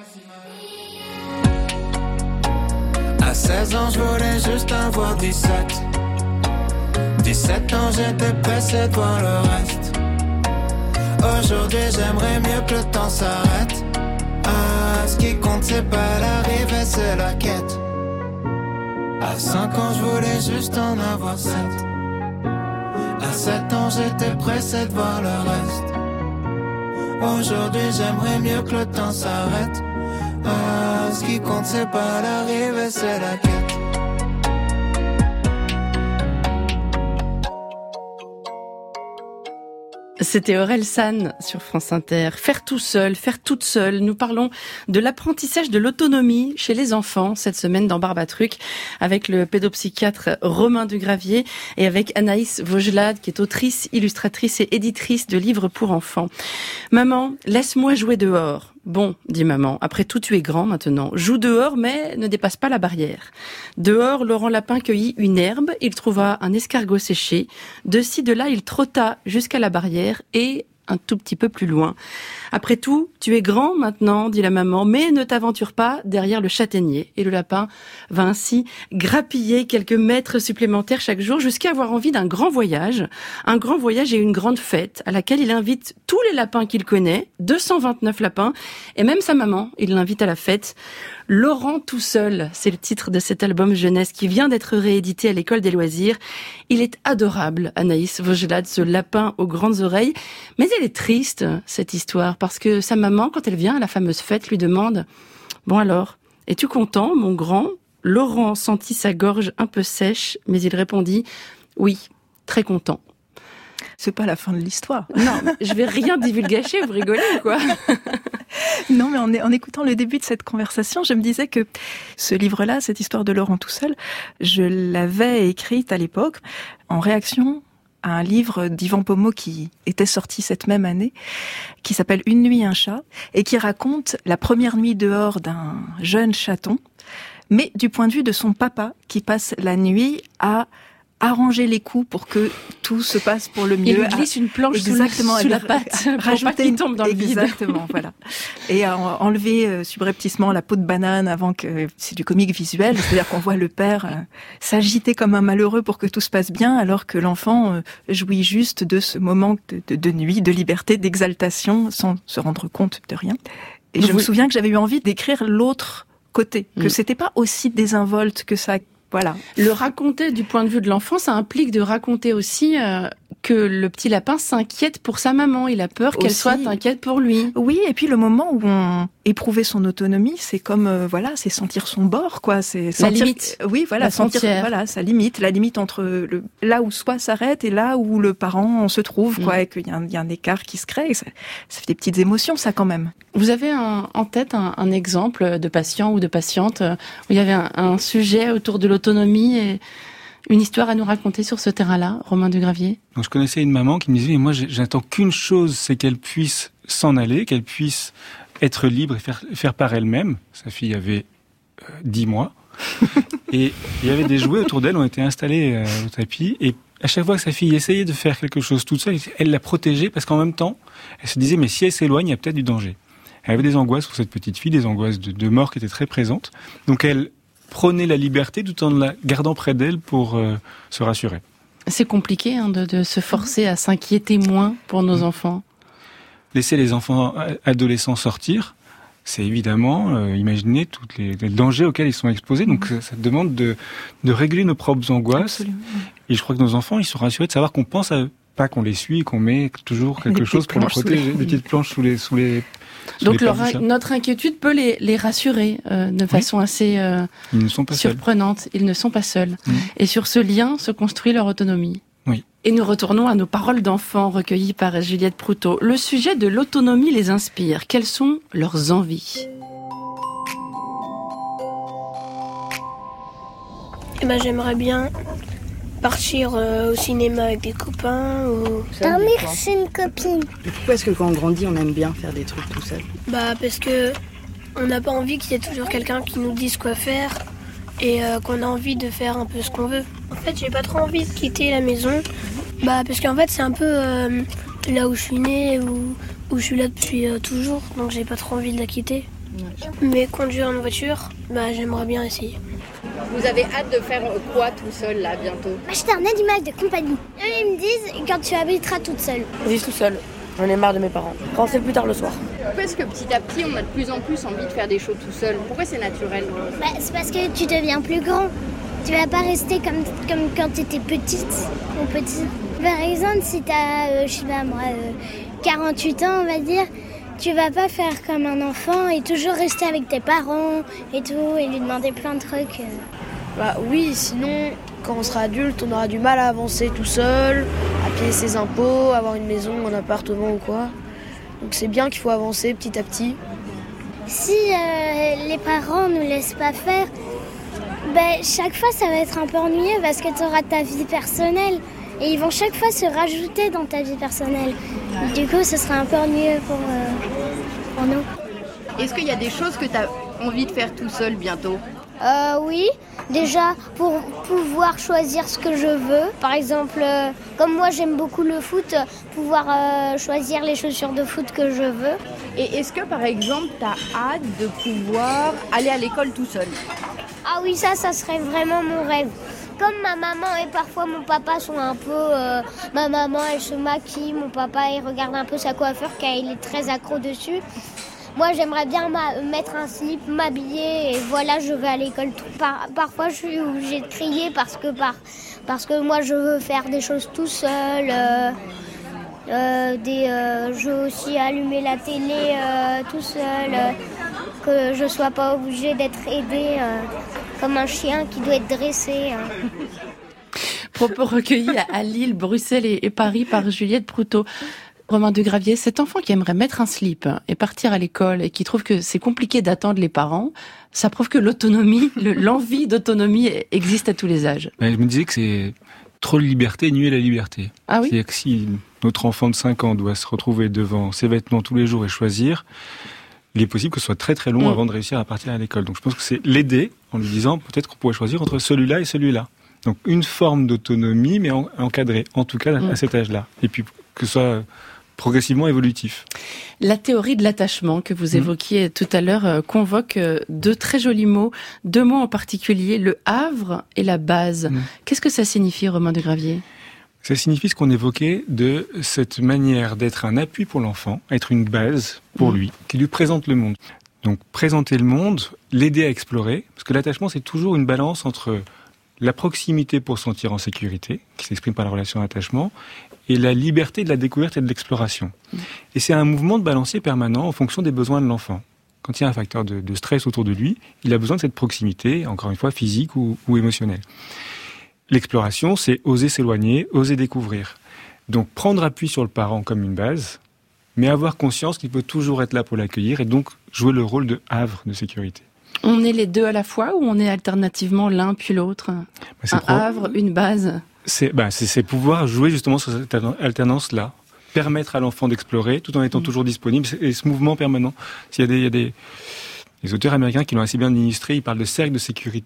À 16 ans, je voulais juste avoir 17. 17 ans, j'étais pressé de voir le reste. Aujourd'hui, j'aimerais mieux que le temps s'arrête. Ah, ce qui compte, c'est pas l'arrivée, c'est la quête. À 5 ans, je voulais juste en avoir 7. À 7 ans, j'étais pressé de voir le reste. Aujourd'hui, j'aimerais mieux que le temps s'arrête. Ah, ce qui compte, c'est pas l'arrivée, c'est la quête. C'était Aurel San sur France Inter. Faire tout seul, faire toute seule. Nous parlons de l'apprentissage de l'autonomie chez les enfants cette semaine dans Barbatruc avec le pédopsychiatre Romain Dugravier et avec Anaïs Vaugelade qui est autrice, illustratrice et éditrice de livres pour enfants. Maman, laisse-moi jouer dehors. Bon, dit maman, après tout tu es grand maintenant. Joue dehors mais ne dépasse pas la barrière. Dehors, Laurent Lapin cueillit une herbe, il trouva un escargot séché. De ci, de là, il trotta jusqu'à la barrière et un tout petit peu plus loin. Après tout, tu es grand maintenant, dit la maman, mais ne t'aventure pas derrière le châtaignier. Et le lapin va ainsi grappiller quelques mètres supplémentaires chaque jour jusqu'à avoir envie d'un grand voyage. Un grand voyage et une grande fête à laquelle il invite tous les lapins qu'il connaît, 229 lapins, et même sa maman, il l'invite à la fête. Laurent tout seul, c'est le titre de cet album jeunesse qui vient d'être réédité à l'École des loisirs. Il est adorable, Anaïs Vaugelade, ce lapin aux grandes oreilles. Mais elle est triste, cette histoire, parce que sa maman, quand elle vient à la fameuse fête, lui demande « Bon alors, es-tu content, mon grand ?» Laurent sentit sa gorge un peu sèche, mais il répondit « Oui, très content. » C'est pas la fin de l'histoire. Non, je vais rien divulgacher, vous rigolez quoi. Non, mais en écoutant le début de cette conversation, je me disais que ce livre-là, cette histoire de Laurent tout seul, je l'avais écrite à l'époque en réaction à un livre d'Yvan Pommeau qui était sorti cette même année, qui s'appelle Une nuit, un chat, et qui raconte la première nuit dehors d'un jeune chaton, mais du point de vue de son papa, qui passe la nuit à arranger les coups pour que tout se passe pour le mieux. Il lui glisse une planche sous la patte, rajouter une tombe dans le vide. Exactement, voilà. Et à enlever subrepticement la peau de banane avant que c'est du comique visuel, c'est-à-dire qu'on voit le père s'agiter comme un malheureux pour que tout se passe bien, alors que l'enfant jouit juste de ce moment de nuit, de liberté, d'exaltation, sans se rendre compte de rien. Et je me souviens que j'avais eu envie d'écrire l'autre côté, que c'était pas aussi désinvolte que ça. Voilà. Le raconter du point de vue de l'enfant, ça implique de raconter aussi que le petit lapin s'inquiète pour sa maman. Il a peur qu'elle soit inquiète pour lui. Oui, et puis le moment où on éprouvait son autonomie, c'est comme c'est sentir son bord, quoi. C'est la sentir, limite. Oui, voilà, sentir sa limite, la limite entre là où soi s'arrête et là où le parent se trouve, quoi, et qu'il y a un écart qui se crée. Et ça fait des petites émotions, ça, quand même. Vous avez en tête un exemple de patient ou de patiente où il y avait un sujet autour de l'autonomie et une histoire à nous raconter sur ce terrain-là, Romain Dugravier? Donc je connaissais une maman qui me disait, mais moi j'attends qu'une chose, c'est qu'elle puisse s'en aller, qu'elle puisse être libre et faire par elle-même. Sa fille avait 10 mois. Et il y avait des jouets autour d'elle, ont été installés au tapis. Et à chaque fois que sa fille essayait de faire quelque chose toute seule, elle la protégeait parce qu'en même temps, elle se disait, mais si elle s'éloigne, il y a peut-être du danger. Elle avait des angoisses pour cette petite fille, des angoisses de mort qui étaient très présentes. Donc elle prônait la liberté tout en la gardant près d'elle pour se rassurer. C'est compliqué de se forcer à s'inquiéter moins pour nos enfants. Laisser les enfants adolescents sortir, c'est évidemment imaginer tous les dangers auxquels ils sont exposés. Donc ça demande de régler nos propres angoisses. Absolument. Et je crois que nos enfants, ils sont rassurés de savoir qu'on pense à eux, pas qu'on les suit, qu'on met toujours quelque chose pour les protéger, des petites planches sous les Donc notre inquiétude peut les rassurer de façon assez surprenante. Ils ne sont pas seuls. Et sur ce lien se construit leur autonomie. Oui. Et nous retournons à nos paroles d'enfants recueillies par Juliette Proutot. Le sujet de l'autonomie les inspire. Quelles sont leurs envies ? J'aimerais bien partir au cinéma avec des copains ou dormir chez une copine. Pourquoi est-ce que quand on grandit, on aime bien faire des trucs tout seul ? Parce que on n'a pas envie qu'il y ait toujours quelqu'un qui nous dise quoi faire et qu'on a envie de faire un peu ce qu'on veut. En fait, j'ai pas trop envie de quitter la maison, parce qu'en fait, c'est un peu là où je suis née, où je suis là depuis toujours, donc j'ai pas trop envie de la quitter. Mais conduire une voiture, j'aimerais bien essayer. Vous avez hâte de faire quoi tout seul là bientôt ? Acheter un animal de compagnie. Eux, ils me disent quand tu habiteras toute seule. Vivre tout seul. J'en ai marre de mes parents. Rentrer plus tard le soir. Pourquoi est-ce que petit à petit on a de plus en plus envie de faire des choses tout seul ? Pourquoi c'est naturel ? C'est parce que tu deviens plus grand. Tu vas pas rester comme quand tu étais petite ou petit. Par exemple, si tu as, 48 ans, on va dire, tu vas pas faire comme un enfant et toujours rester avec tes parents et tout et lui demander plein de trucs. Oui, sinon, quand on sera adulte, on aura du mal à avancer tout seul, à payer ses impôts, avoir une maison, un appartement ou quoi. Donc c'est bien qu'il faut avancer petit à petit. Si les parents nous laissent pas faire, chaque fois ça va être un peu ennuyeux parce que tu auras ta vie personnelle et ils vont chaque fois se rajouter dans ta vie personnelle. Du coup, ce sera un peu ennuyeux pour nous. Est-ce qu'il y a des choses que tu as envie de faire tout seul bientôt ? Oui, déjà pour pouvoir choisir ce que je veux. Par exemple, comme moi j'aime beaucoup le foot, pouvoir choisir les chaussures de foot que je veux. Et est-ce que par exemple tu as hâte de pouvoir aller à l'école tout seul ? Ah oui, ça serait vraiment mon rêve. Comme ma maman et parfois mon papa sont un peu... ma maman elle se maquille, mon papa il regarde un peu sa coiffure car il est très accro dessus. Moi, j'aimerais bien mettre un slip, m'habiller et voilà, je vais à l'école. Parfois, je suis obligée de crier parce que moi, je veux faire des choses tout seul. Je veux aussi allumer la télé tout seul. Que je sois pas obligée d'être aidée comme un chien qui doit être dressé. Propos recueillis à Lille, Bruxelles et Paris par Juliette Proutot. Romain Degraviers, cet enfant qui aimerait mettre un slip et partir à l'école et qui trouve que c'est compliqué d'attendre les parents, ça prouve que l'autonomie, l'envie d'autonomie existe à tous les âges. Je me disais que c'est trop de liberté nuit à la liberté. Ah oui ? C'est-à-dire que si notre enfant de 5 ans doit se retrouver devant ses vêtements tous les jours et choisir, il est possible que ce soit très très long avant de réussir à partir à l'école. Donc je pense que c'est l'aider en lui disant peut-être qu'on pourrait choisir entre celui-là et celui-là. Donc une forme d'autonomie mais encadrée, en tout cas à cet âge-là. Et puis que ce soit progressivement évolutif. La théorie de l'attachement que vous évoquiez tout à l'heure convoque deux très jolis mots, deux mots en particulier, le havre et la base. Qu'est-ce que ça signifie, Romain Degraviers ? Ça signifie ce qu'on évoquait de cette manière d'être un appui pour l'enfant, être une base pour lui, qui lui présente le monde. Donc présenter le monde, l'aider à explorer, parce que l'attachement c'est toujours une balance entre la proximité pour se sentir en sécurité, qui s'exprime par la relation d'attachement, et la liberté de la découverte et de l'exploration. Et c'est un mouvement de balancier permanent en fonction des besoins de l'enfant. Quand il y a un facteur de stress autour de lui, il a besoin de cette proximité, encore une fois physique ou émotionnelle. L'exploration, c'est oser s'éloigner, oser découvrir. Donc prendre appui sur le parent comme une base, mais avoir conscience qu'il peut toujours être là pour l'accueillir et donc jouer le rôle de havre de sécurité. On est les deux à la fois ou on est alternativement l'un puis l'autre ? Havre, une base ? C'est pouvoir jouer justement sur cette alternance-là, permettre à l'enfant d'explorer tout en étant toujours disponible, et ce mouvement permanent. Il y a des auteurs américains qui l'ont assez bien illustré, ils parlent de cercle de sécurité,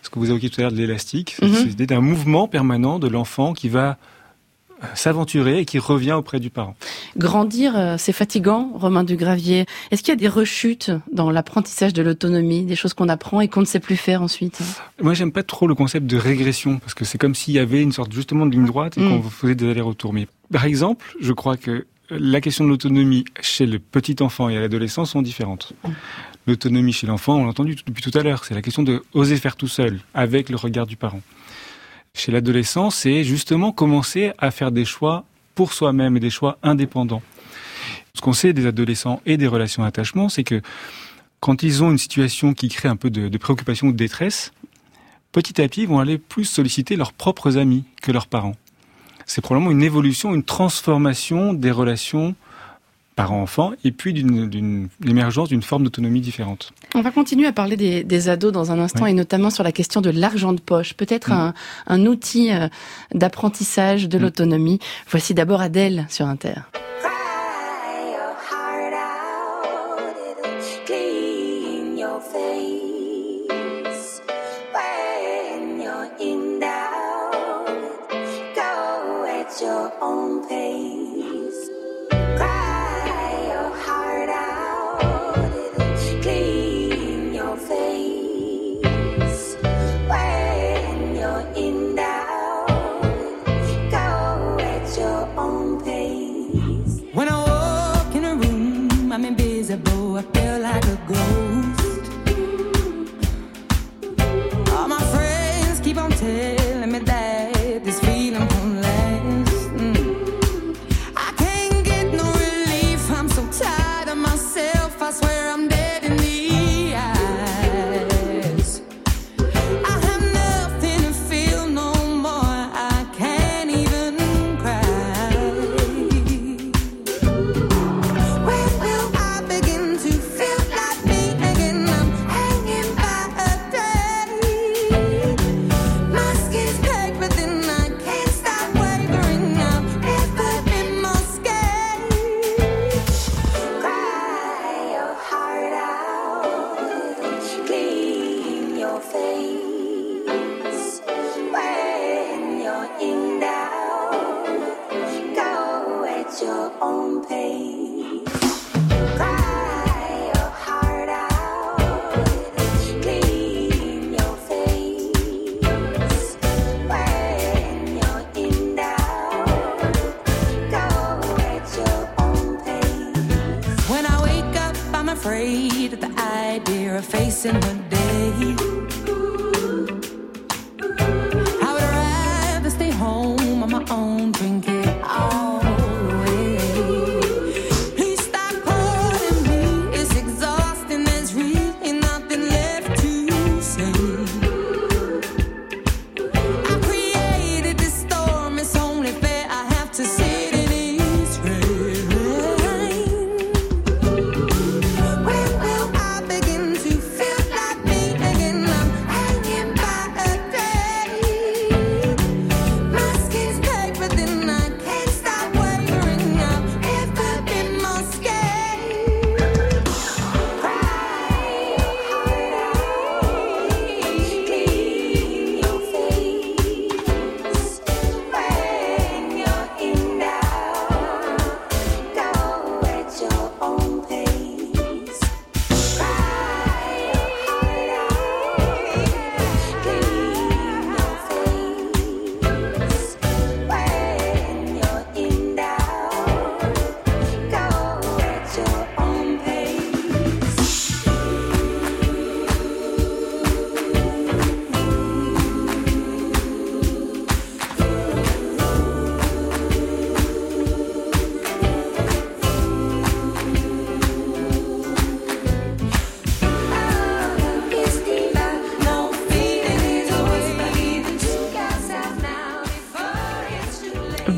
ce que vous évoquiez tout à l'heure de l'élastique, c'est l'idée d'un mouvement permanent de l'enfant qui va s'aventurer et qui revient auprès du parent. Grandir, c'est fatigant, Romain Dugravier. Est-ce qu'il y a des rechutes dans l'apprentissage de l'autonomie, des choses qu'on apprend et qu'on ne sait plus faire ensuite? Moi, j'aime pas trop le concept de régression, parce que c'est comme s'il y avait une sorte justement de ligne droite et qu'on faisait des allers-retours. Mais par exemple, je crois que la question de l'autonomie chez le petit enfant et à l'adolescent sont différentes. L'autonomie chez l'enfant, on l'a entendu depuis tout à l'heure, c'est la question de oser faire tout seul, avec le regard du parent. Chez l'adolescent, c'est justement commencer à faire des choix pour soi-même et des choix indépendants. Ce qu'on sait des adolescents et des relations d'attachement, c'est que quand ils ont une situation qui crée un peu de préoccupation ou de détresse, petit à petit, ils vont aller plus solliciter leurs propres amis que leurs parents. C'est probablement une évolution, une transformation des relations parents-enfants et puis d'une émergence d'une forme d'autonomie différente. On va continuer à parler des ados dans un instant et notamment sur la question de l'argent de poche. Peut-être un outil d'apprentissage de l'autonomie. Voici d'abord Adèle sur Inter. My skin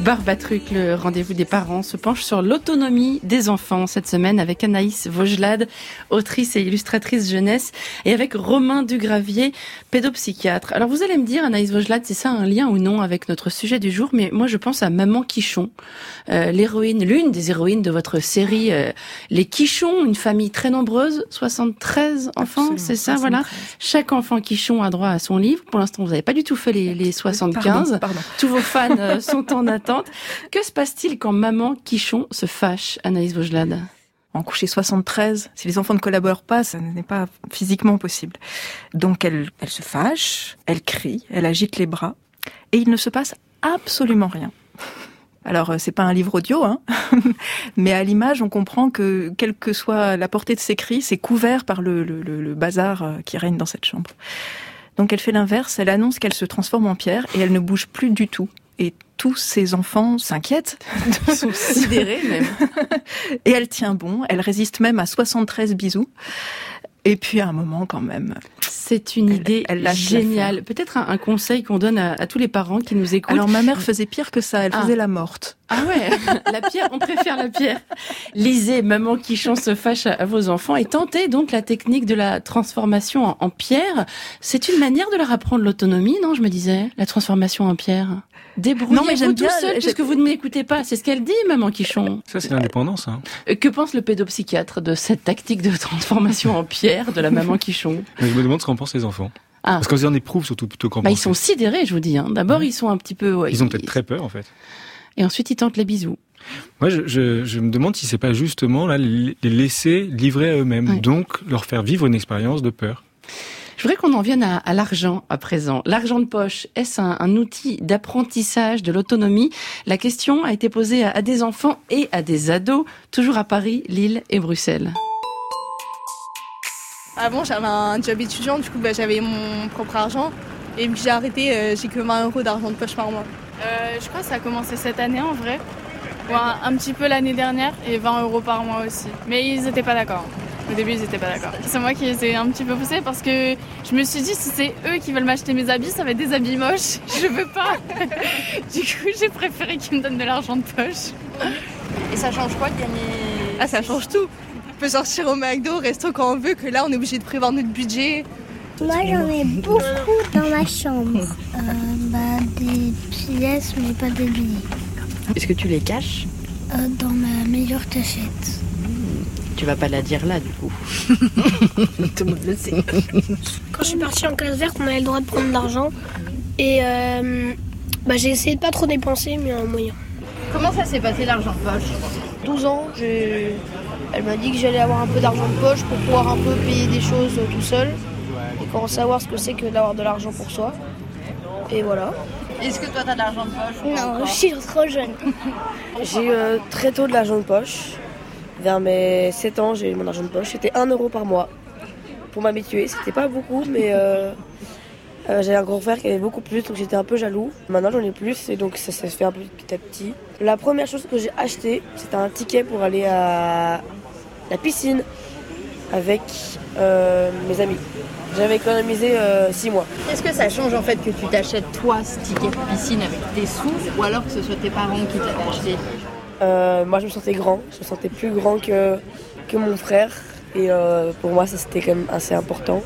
Barbatruc, le rendez-vous des parents, se penche sur l'autonomie des enfants cette semaine avec Anaïs Vaugelade, autrice et illustratrice jeunesse, et avec Romain Dugravier, pédopsychiatre. Alors vous allez me dire, Anaïs Vaugelade, c'est ça un lien ou non avec notre sujet du jour, mais moi je pense à Maman Quichon, l'une des héroïnes de votre série Les Quichons, une famille très nombreuse, 73 enfants, absolument, c'est ça, 73. Voilà. Chaque enfant Quichon a droit à son livre. Pour l'instant, vous n'avez pas du tout fait les 75. Pardon. Tous vos fans sont en attente. Que se passe-t-il quand Maman Quichon se fâche, Anaïs Vaugelade ? En coucher 73, si les enfants ne collaborent pas, ça n'est pas physiquement possible. Donc elle se fâche, elle crie, elle agite les bras, et il ne se passe absolument rien. Alors, c'est pas un livre audio, hein, mais à l'image, on comprend que, quelle que soit la portée de ses cris, c'est couvert par le bazar qui règne dans cette chambre. Donc, elle fait l'inverse, elle annonce qu'elle se transforme en pierre et elle ne bouge plus du tout. Et tous ses enfants s'inquiètent. Ils sont sidérés, même. Et elle tient bon, elle résiste même à 73 bisous. Et puis, à un moment, quand même... C'est une idée géniale. Peut-être un conseil qu'on donne à tous les parents qui nous écoutent. Alors, ma mère faisait pire que ça. Elle faisait la morte. Ah ouais, la pierre, on préfère la pierre. Lisez Maman Quichon se fâche à vos enfants et tentez donc la technique de la transformation en pierre. C'est une manière de leur apprendre l'autonomie, non, je me disais, la transformation en pierre. Débrouillez-vous tout seul, puisque vous ne m'écoutez pas. C'est ce qu'elle dit, Maman Quichon. Ça, c'est l'indépendance. Hein. Que pense le pédopsychiatre de cette tactique de transformation en pierre de la Maman Quichon ? Je me demande ce qu'en pensent les enfants. Ah. Parce qu'on en éprouve surtout plutôt qu'en pensent. Ils sont sidérés, je vous dis. Hein. D'abord, ils sont un petit peu... Ils ont peut-être très peur, en fait. Et ensuite, ils tentent les bisous. Moi, je me demande si c'est pas justement là les laisser livrer à eux-mêmes, donc leur faire vivre une expérience de peur. Je voudrais qu'on en vienne à l'argent à présent. L'argent de poche, est-ce un outil d'apprentissage de l'autonomie ? La question a été posée à des enfants et à des ados, toujours à Paris, Lille et Bruxelles. Avant, j'avais un job étudiant, du coup, j'avais mon propre argent. Et puis j'ai arrêté, j'ai que 20 € d'argent de poche par mois. Je crois que ça a commencé cette année en vrai. Ou un petit peu l'année dernière et 20 € par mois aussi. Mais ils n'étaient pas d'accord. Au début, ils n'étaient pas d'accord. C'est moi qui les ai un petit peu poussés parce que je me suis dit, si c'est eux qui veulent m'acheter mes habits, ça va être des habits moches. Je veux pas. Du coup, j'ai préféré qu'ils me donnent de l'argent de poche. Et ça change quoi de gagner ? Ah, ça change tout. On peut sortir au McDo, au resto quand on veut, que là, on est obligé de prévoir notre budget. Moi, j'en ai beaucoup dans ma chambre. Des pièces, mais pas des billets. Est-ce que tu les caches ? Dans ma meilleure cachette. Tu vas pas la dire là, du coup. Tout le monde le sait. Quand je suis partie en classe verte, on avait le droit de prendre de l'argent. Et j'ai essayé de pas trop dépenser, mais un moyen. Comment ça s'est passé l'argent de poche ? 12 ans, elle m'a dit que j'allais avoir un peu d'argent de poche pour pouvoir un peu payer des choses tout seul. Et comment savoir ce que c'est que d'avoir de l'argent pour soi. Et voilà. Est-ce que toi t'as de l'argent de poche ? Non, je suis trop jeune. J'ai eu très tôt de l'argent de poche. Vers mes 7 ans, j'ai eu mon argent de poche. C'était 1 € par mois. Pour m'habituer, c'était pas beaucoup, mais j'avais un grand frère qui avait beaucoup plus, donc j'étais un peu jaloux. Maintenant j'en ai plus, et donc ça se fait un peu petit à petit. La première chose que j'ai acheté, c'était un ticket pour aller à la piscine avec mes amis. J'avais économisé 6 mois. Est-ce que ça change en fait que tu t'achètes toi ce ticket de piscine avec tes sous, ou alors que ce soit tes parents qui t'avaient acheté ? Moi je me sentais grand, je me sentais plus grand que mon frère, et pour moi ça c'était quand même assez important.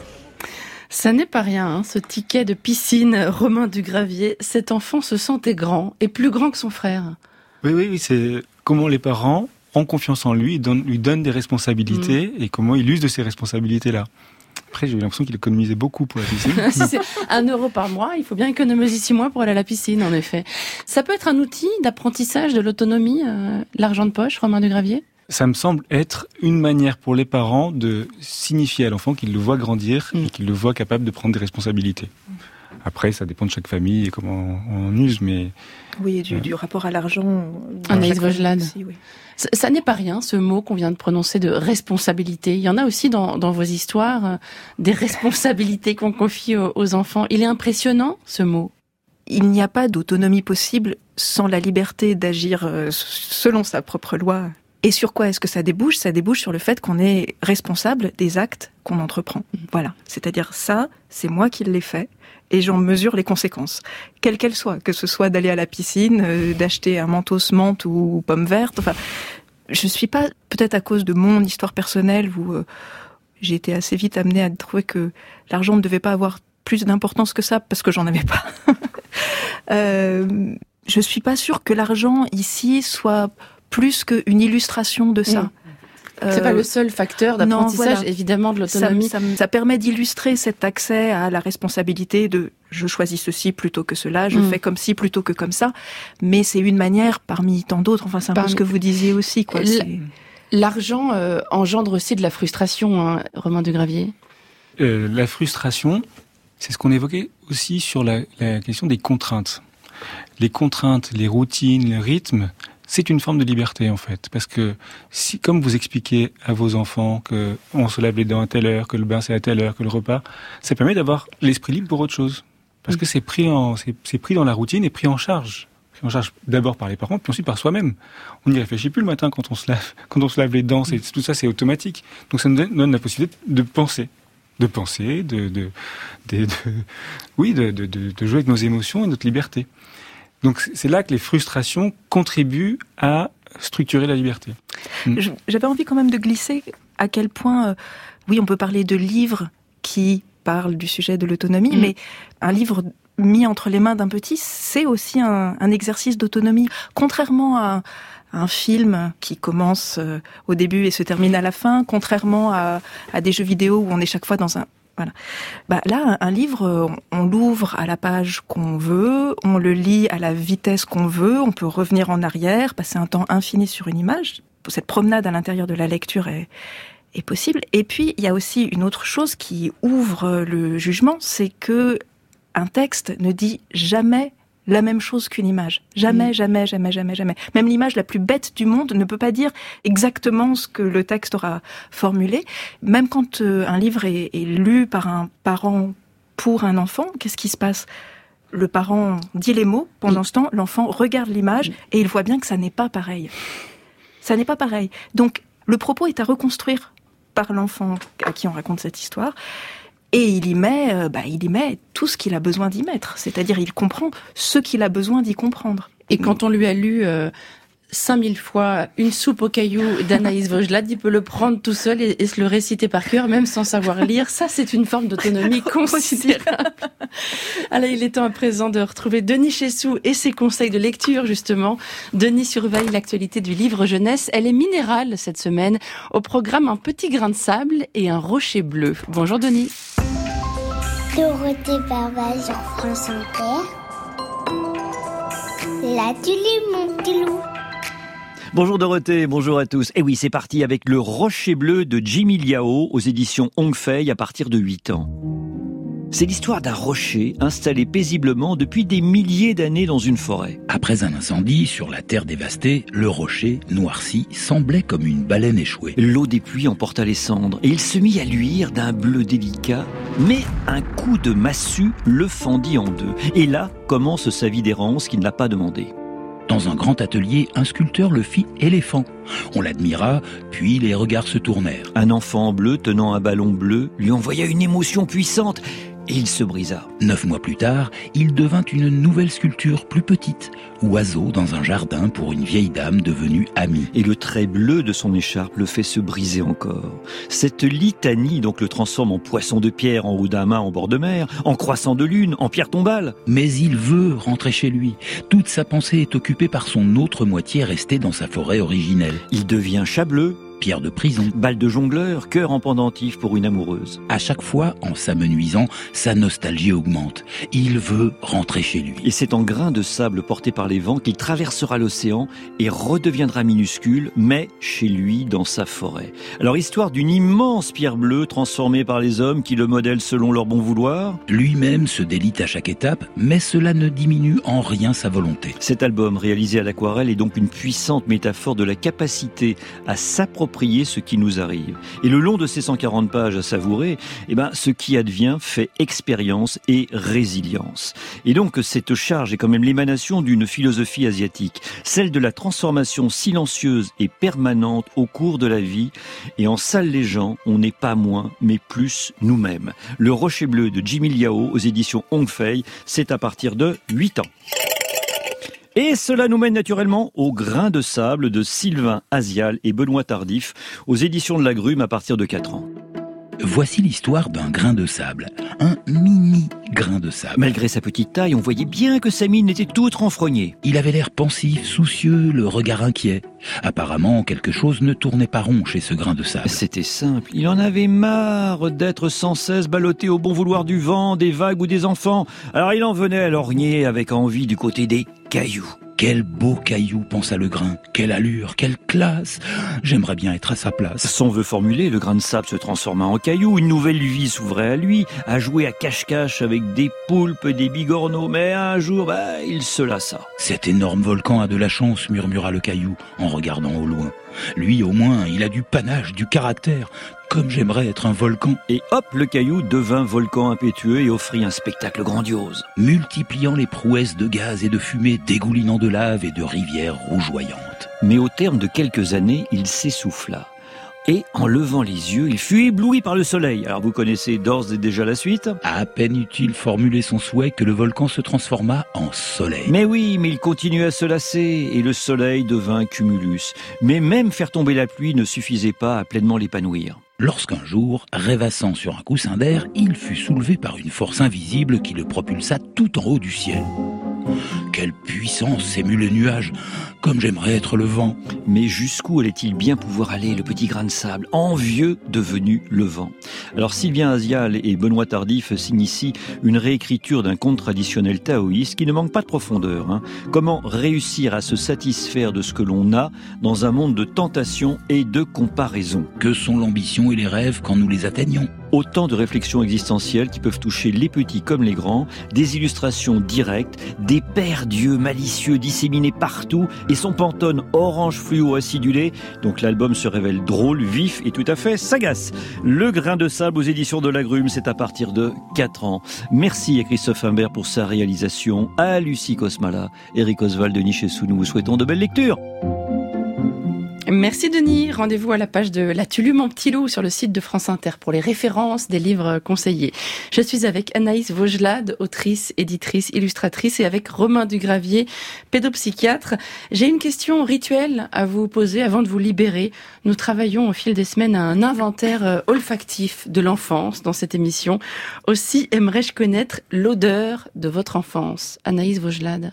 Ça n'est pas rien, ce ticket de piscine, Romain Dugravier. Cet enfant se sentait grand, et plus grand que son frère. Oui, c'est comment les parents ont confiance en lui, lui donnent des responsabilités, et comment il use de ces responsabilités-là. Après, j'ai eu l'impression qu'il économisait beaucoup pour la piscine. Si c'est 1 € par mois, il faut bien économiser 6 mois pour aller à la piscine, en effet. Ça peut être un outil d'apprentissage de l'autonomie, l'argent de poche, Romain Dugravier ? Ça me semble être une manière pour les parents de signifier à l'enfant qu'ils le voient grandir et qu'ils le voient capable de prendre des responsabilités. Après, ça dépend de chaque famille et comment on use, mais... Oui, du rapport à l'argent. Anaïs Vaugelade. Oui. Ça n'est pas rien, ce mot qu'on vient de prononcer de responsabilité. Il y en a aussi dans vos histoires, des responsabilités qu'on confie aux enfants. Il est impressionnant, ce mot. Il n'y a pas d'autonomie possible sans la liberté d'agir selon sa propre loi Et sur quoi est-ce que ça débouche ? Ça débouche sur le fait qu'on est responsable des actes qu'on entreprend. Voilà. C'est-à-dire ça, c'est moi qui l'ai fait et j'en mesure les conséquences. Quelles qu'elles soient. Que ce soit d'aller à la piscine, d'acheter un mentos menthe ou pomme verte. Enfin, je suis pas, peut-être à cause de mon histoire personnelle où j'ai été assez vite amenée à trouver que l'argent ne devait pas avoir plus d'importance que ça parce que j'en avais pas. Je suis pas sûre que l'argent ici soit plus qu'une illustration de ça. C'est pas le seul facteur d'apprentissage, voilà. Évidemment, de l'autonomie. Ça permet d'illustrer cet accès à la responsabilité de je choisis ceci plutôt que cela, je fais comme ci plutôt que comme ça. Mais c'est une manière parmi tant d'autres. Enfin, c'est un peu ce que vous disiez aussi, quoi. L'argent engendre aussi de la frustration, hein, Romain Dugravier. La frustration, c'est ce qu'on évoquait aussi sur la question des contraintes. Les contraintes, les routines, le rythme, c'est une forme de liberté en fait, parce que si, comme vous expliquez à vos enfants que on se lave les dents à telle heure, que le bain c'est à telle heure, que le repas, ça permet d'avoir l'esprit libre pour autre chose, parce que c'est pris dans la routine et pris en charge d'abord par les parents, puis ensuite par soi-même. On n'y réfléchit plus le matin quand on se lave les dents, tout ça c'est automatique. Donc ça nous donne la possibilité de penser, de jouer avec nos émotions et notre liberté. Donc c'est là que les frustrations contribuent à structurer la liberté. J'avais envie quand même de glisser à quel point, oui, on peut parler de livres qui parlent du sujet de l'autonomie, mais un livre mis entre les mains d'un petit, c'est aussi un exercice d'autonomie. Contrairement à un film qui commence au début et se termine à la fin, contrairement à des jeux vidéo où on est chaque fois dans un... Voilà. Là, un livre, on l'ouvre à la page qu'on veut, on le lit à la vitesse qu'on veut, on peut revenir en arrière, passer un temps infini sur une image. Cette promenade à l'intérieur de la lecture est possible. Et puis, il y a aussi une autre chose qui ouvre le jugement, c'est que un texte ne dit jamais la même chose qu'une image. Jamais, jamais, jamais, jamais, jamais. Même l'image la plus bête du monde ne peut pas dire exactement ce que le texte aura formulé. Même quand un livre est lu par un parent pour un enfant, qu'est-ce qui se passe ? Le parent dit les mots, pendant ce temps, l'enfant regarde l'image et il voit bien que ça n'est pas pareil. Ça n'est pas pareil. Donc, le propos est à reconstruire par l'enfant à qui on raconte cette histoire. Et il y met tout ce qu'il a besoin d'y mettre. C'est-à-dire, il comprend ce qu'il a besoin d'y comprendre. Et quand on lui a lu 5000 fois Une soupe aux cailloux d'Anaïs Vaugelas, il peut le prendre tout seul et se le réciter par cœur, même sans savoir lire. Ça, c'est une forme d'autonomie considérable. Alors, il est temps à présent de retrouver Denis Chessou et ses conseils de lecture, justement. Denis surveille l'actualité du livre jeunesse. Elle est minérale cette semaine. Au programme, un petit grain de sable et un rocher bleu. Bonjour Denis. Dorothée Barbal sur France Inter. Là, tu lis mon petit loup. Bonjour Dorothée, bonjour à tous. Et oui, c'est parti avec Le Rocher Bleu de Jimmy Liao aux éditions Hong Fei à partir de 8 ans. C'est l'histoire d'un rocher installé paisiblement depuis des milliers d'années dans une forêt. Après un incendie sur la terre dévastée, le rocher, noirci, semblait comme une baleine échouée. L'eau des pluies emporta les cendres et il se mit à luire d'un bleu délicat, mais un coup de massue le fendit en deux. Et là commence sa vie d'errance qu'il n'a pas demandé. Dans un grand atelier, un sculpteur le fit éléphant. On l'admira, puis les regards se tournèrent. Un enfant bleu tenant un ballon bleu lui envoya une émotion puissante et il se brisa. 9 mois plus tard, il devint une nouvelle sculpture plus petite. Oiseau dans un jardin pour une vieille dame devenue amie. Et le trait bleu de son écharpe le fait se briser encore. Cette litanie donc le transforme en poisson de pierre, en roue d'un mât en bord de mer, en croissant de lune, en pierre tombale. Mais il veut rentrer chez lui. Toute sa pensée est occupée par son autre moitié restée dans sa forêt originelle. Il devient chat bleu, pierre de prison, balle de jongleur, cœur en pendentif pour une amoureuse. À chaque fois, en s'amenuisant, sa nostalgie augmente. Il veut rentrer chez lui. Et c'est en grains de sable portés par les vents qu'il traversera l'océan et redeviendra minuscule, mais chez lui, dans sa forêt. Alors, histoire d'une immense pierre bleue transformée par les hommes qui le modèlent selon leur bon vouloir. Lui-même se délite à chaque étape, mais cela ne diminue en rien sa volonté. Cet album, réalisé à l'aquarelle, est donc une puissante métaphore de la capacité à s'approprier s'approprier ce qui nous arrive. Et le long de ces 140 pages à savourer, ce qui advient fait expérience et résilience. Et donc cette charge est quand même l'émanation d'une philosophie asiatique, celle de la transformation silencieuse et permanente au cours de la vie. Et en s'allégeant, on n'est pas moins, mais plus nous-mêmes. Le Rocher Bleu de Jimmy Liao aux éditions Hong Fei, c'est à partir de 8 ans. Et cela nous mène naturellement au Grain de sable de Sylvain Azial et Benoît Tardif aux éditions de l'Agrume à partir de 4 ans. Voici l'histoire d'un grain de sable, un mini grain de sable. Malgré sa petite taille, on voyait bien que sa mine était toute renfrognée. Il avait l'air pensif, soucieux, le regard inquiet. Apparemment, quelque chose ne tournait pas rond chez ce grain de sable. C'était simple, il en avait marre d'être sans cesse ballotté au bon vouloir du vent, des vagues ou des enfants. Alors il en venait à lorgner avec envie du côté des cailloux. Quel beau caillou, pensa le grain. Quelle allure, quelle classe. J'aimerais bien être à sa place. Son vœu formulé, le grain de sable se transforma en caillou. Une nouvelle vie s'ouvrait à lui, à jouer à cache-cache avec des poulpes, des bigorneaux. Mais un jour, il se lassa. Cet énorme volcan a de la chance, murmura le caillou en regardant au loin. Lui, au moins, il a du panache, du caractère. Comme j'aimerais être un volcan. Et hop, le caillou devint volcan impétueux et offrit un spectacle grandiose. Multipliant les prouesses de gaz et de fumée, dégoulinant de lave et de rivières rougeoyantes. Mais au terme de quelques années, il s'essouffla. Et en levant les yeux, il fut ébloui par le soleil. Alors vous connaissez d'ores et déjà la suite. À peine eut-il formulé son souhait que le volcan se transforma en soleil. Mais oui, mais il continuait à se lasser et le soleil devint cumulus. Mais même faire tomber la pluie ne suffisait pas à pleinement l'épanouir. Lorsqu'un jour, rêvassant sur un coussin d'air, il fut soulevé par une force invisible qui le propulsa tout en haut du ciel. Quelle puissance émut les nuages, comme j'aimerais être le vent. Mais jusqu'où allait-il bien pouvoir aller, le petit grain de sable, envieux devenu le vent? Alors Sylvain Azial et Benoît Tardif signent ici une réécriture d'un conte traditionnel taoïste qui ne manque pas de profondeur. Comment réussir à se satisfaire de ce que l'on a dans un monde de tentation et de comparaison? Que sont l'ambition et les rêves quand nous les atteignons? Autant de réflexions existentielles qui peuvent toucher les petits comme les grands, des illustrations directes, des pères dieux malicieux disséminés partout et son pantone orange fluo acidulé. Donc l'album se révèle drôle, vif et tout à fait sagace. Le Grain de sable aux éditions de l'Agrume, c'est à partir de 4 ans. Merci à Christophe Imbert pour sa réalisation, à Lucie Cosmala, Eric Oswald, Denis Chessou. Nous vous souhaitons de belles lectures. Merci Denis, rendez-vous à la page de La Tu lu mon petit loup sur le site de France Inter pour les références des livres conseillés. Je suis avec Anaïs Vaugelade, autrice, éditrice, illustratrice et avec Romain Dugravier, pédopsychiatre. J'ai une question rituelle à vous poser avant de vous libérer. Nous travaillons au fil des semaines à un inventaire olfactif de l'enfance dans cette émission. Aussi aimerais-je connaître l'odeur de votre enfance. Anaïs Vaugelade.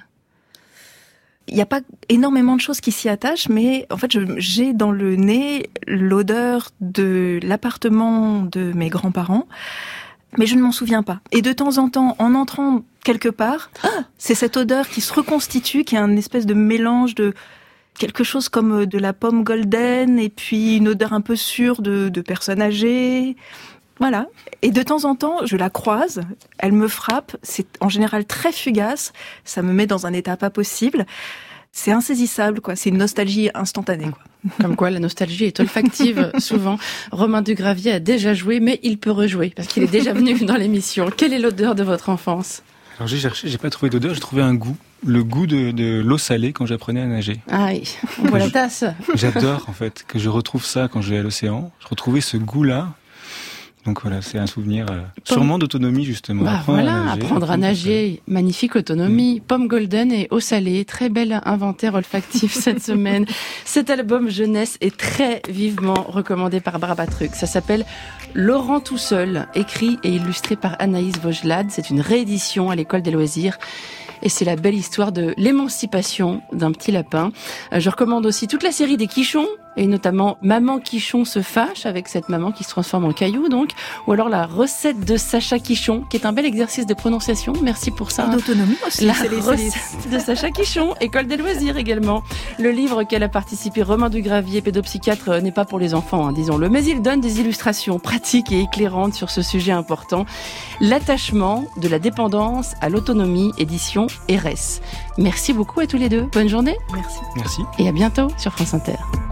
Il n'y a pas énormément de choses qui s'y attachent, mais en fait, j'ai dans le nez l'odeur de l'appartement de mes grands-parents, mais je ne m'en souviens pas. Et de temps en temps, en entrant quelque part, c'est cette odeur qui se reconstitue, qui est un espèce de mélange de quelque chose comme de la pomme golden, et puis une odeur un peu sûre de personnes âgées. Voilà. Et de temps en temps, je la croise, elle me frappe, c'est en général très fugace, ça me met dans un état pas possible. C'est insaisissable, quoi. C'est une nostalgie instantanée, quoi. Comme quoi, la nostalgie est olfactive, souvent. Romain Dugravier a déjà joué, mais il peut rejouer, parce qu'il est déjà venu dans l'émission. Quelle est l'odeur de votre enfance? Alors j'ai cherché, j'ai pas trouvé d'odeur, j'ai trouvé un goût. Le goût de l'eau salée quand j'apprenais à nager. Ah oui, on voit la tasse. J'adore, en fait, que je retrouve ça quand je vais à l'océan. Je retrouvais ce goût-là. Donc voilà, c'est un souvenir sûrement d'autonomie, justement. Apprendre à nager, magnifique autonomie. Pomme golden et eau salée, très bel inventaire olfactif cette semaine. Cet album jeunesse est très vivement recommandé par Barbatruc. Ça s'appelle Laurent tout seul, écrit et illustré par Anaïs Vaugelade. C'est une réédition à l'École des loisirs. Et c'est la belle histoire de l'émancipation d'un petit lapin. Je recommande aussi toute la série des Quichons, et notamment Maman Quichon se fâche, avec cette maman qui se transforme en caillou, donc. Ou alors la recette de Sacha Quichon, qui est un bel exercice de prononciation. Merci pour ça. D'autonomie aussi. La recette de Sacha Quichon, École des loisirs également. Le livre auquel a participé Romain Dugravier, pédopsychiatre, n'est pas pour les enfants, disons-le. Mais il donne des illustrations pratiques et éclairantes sur ce sujet important. L'attachement de la dépendance à l'autonomie, édition RS. Merci beaucoup à tous les deux. Bonne journée. Merci. Merci. Et à bientôt sur France Inter.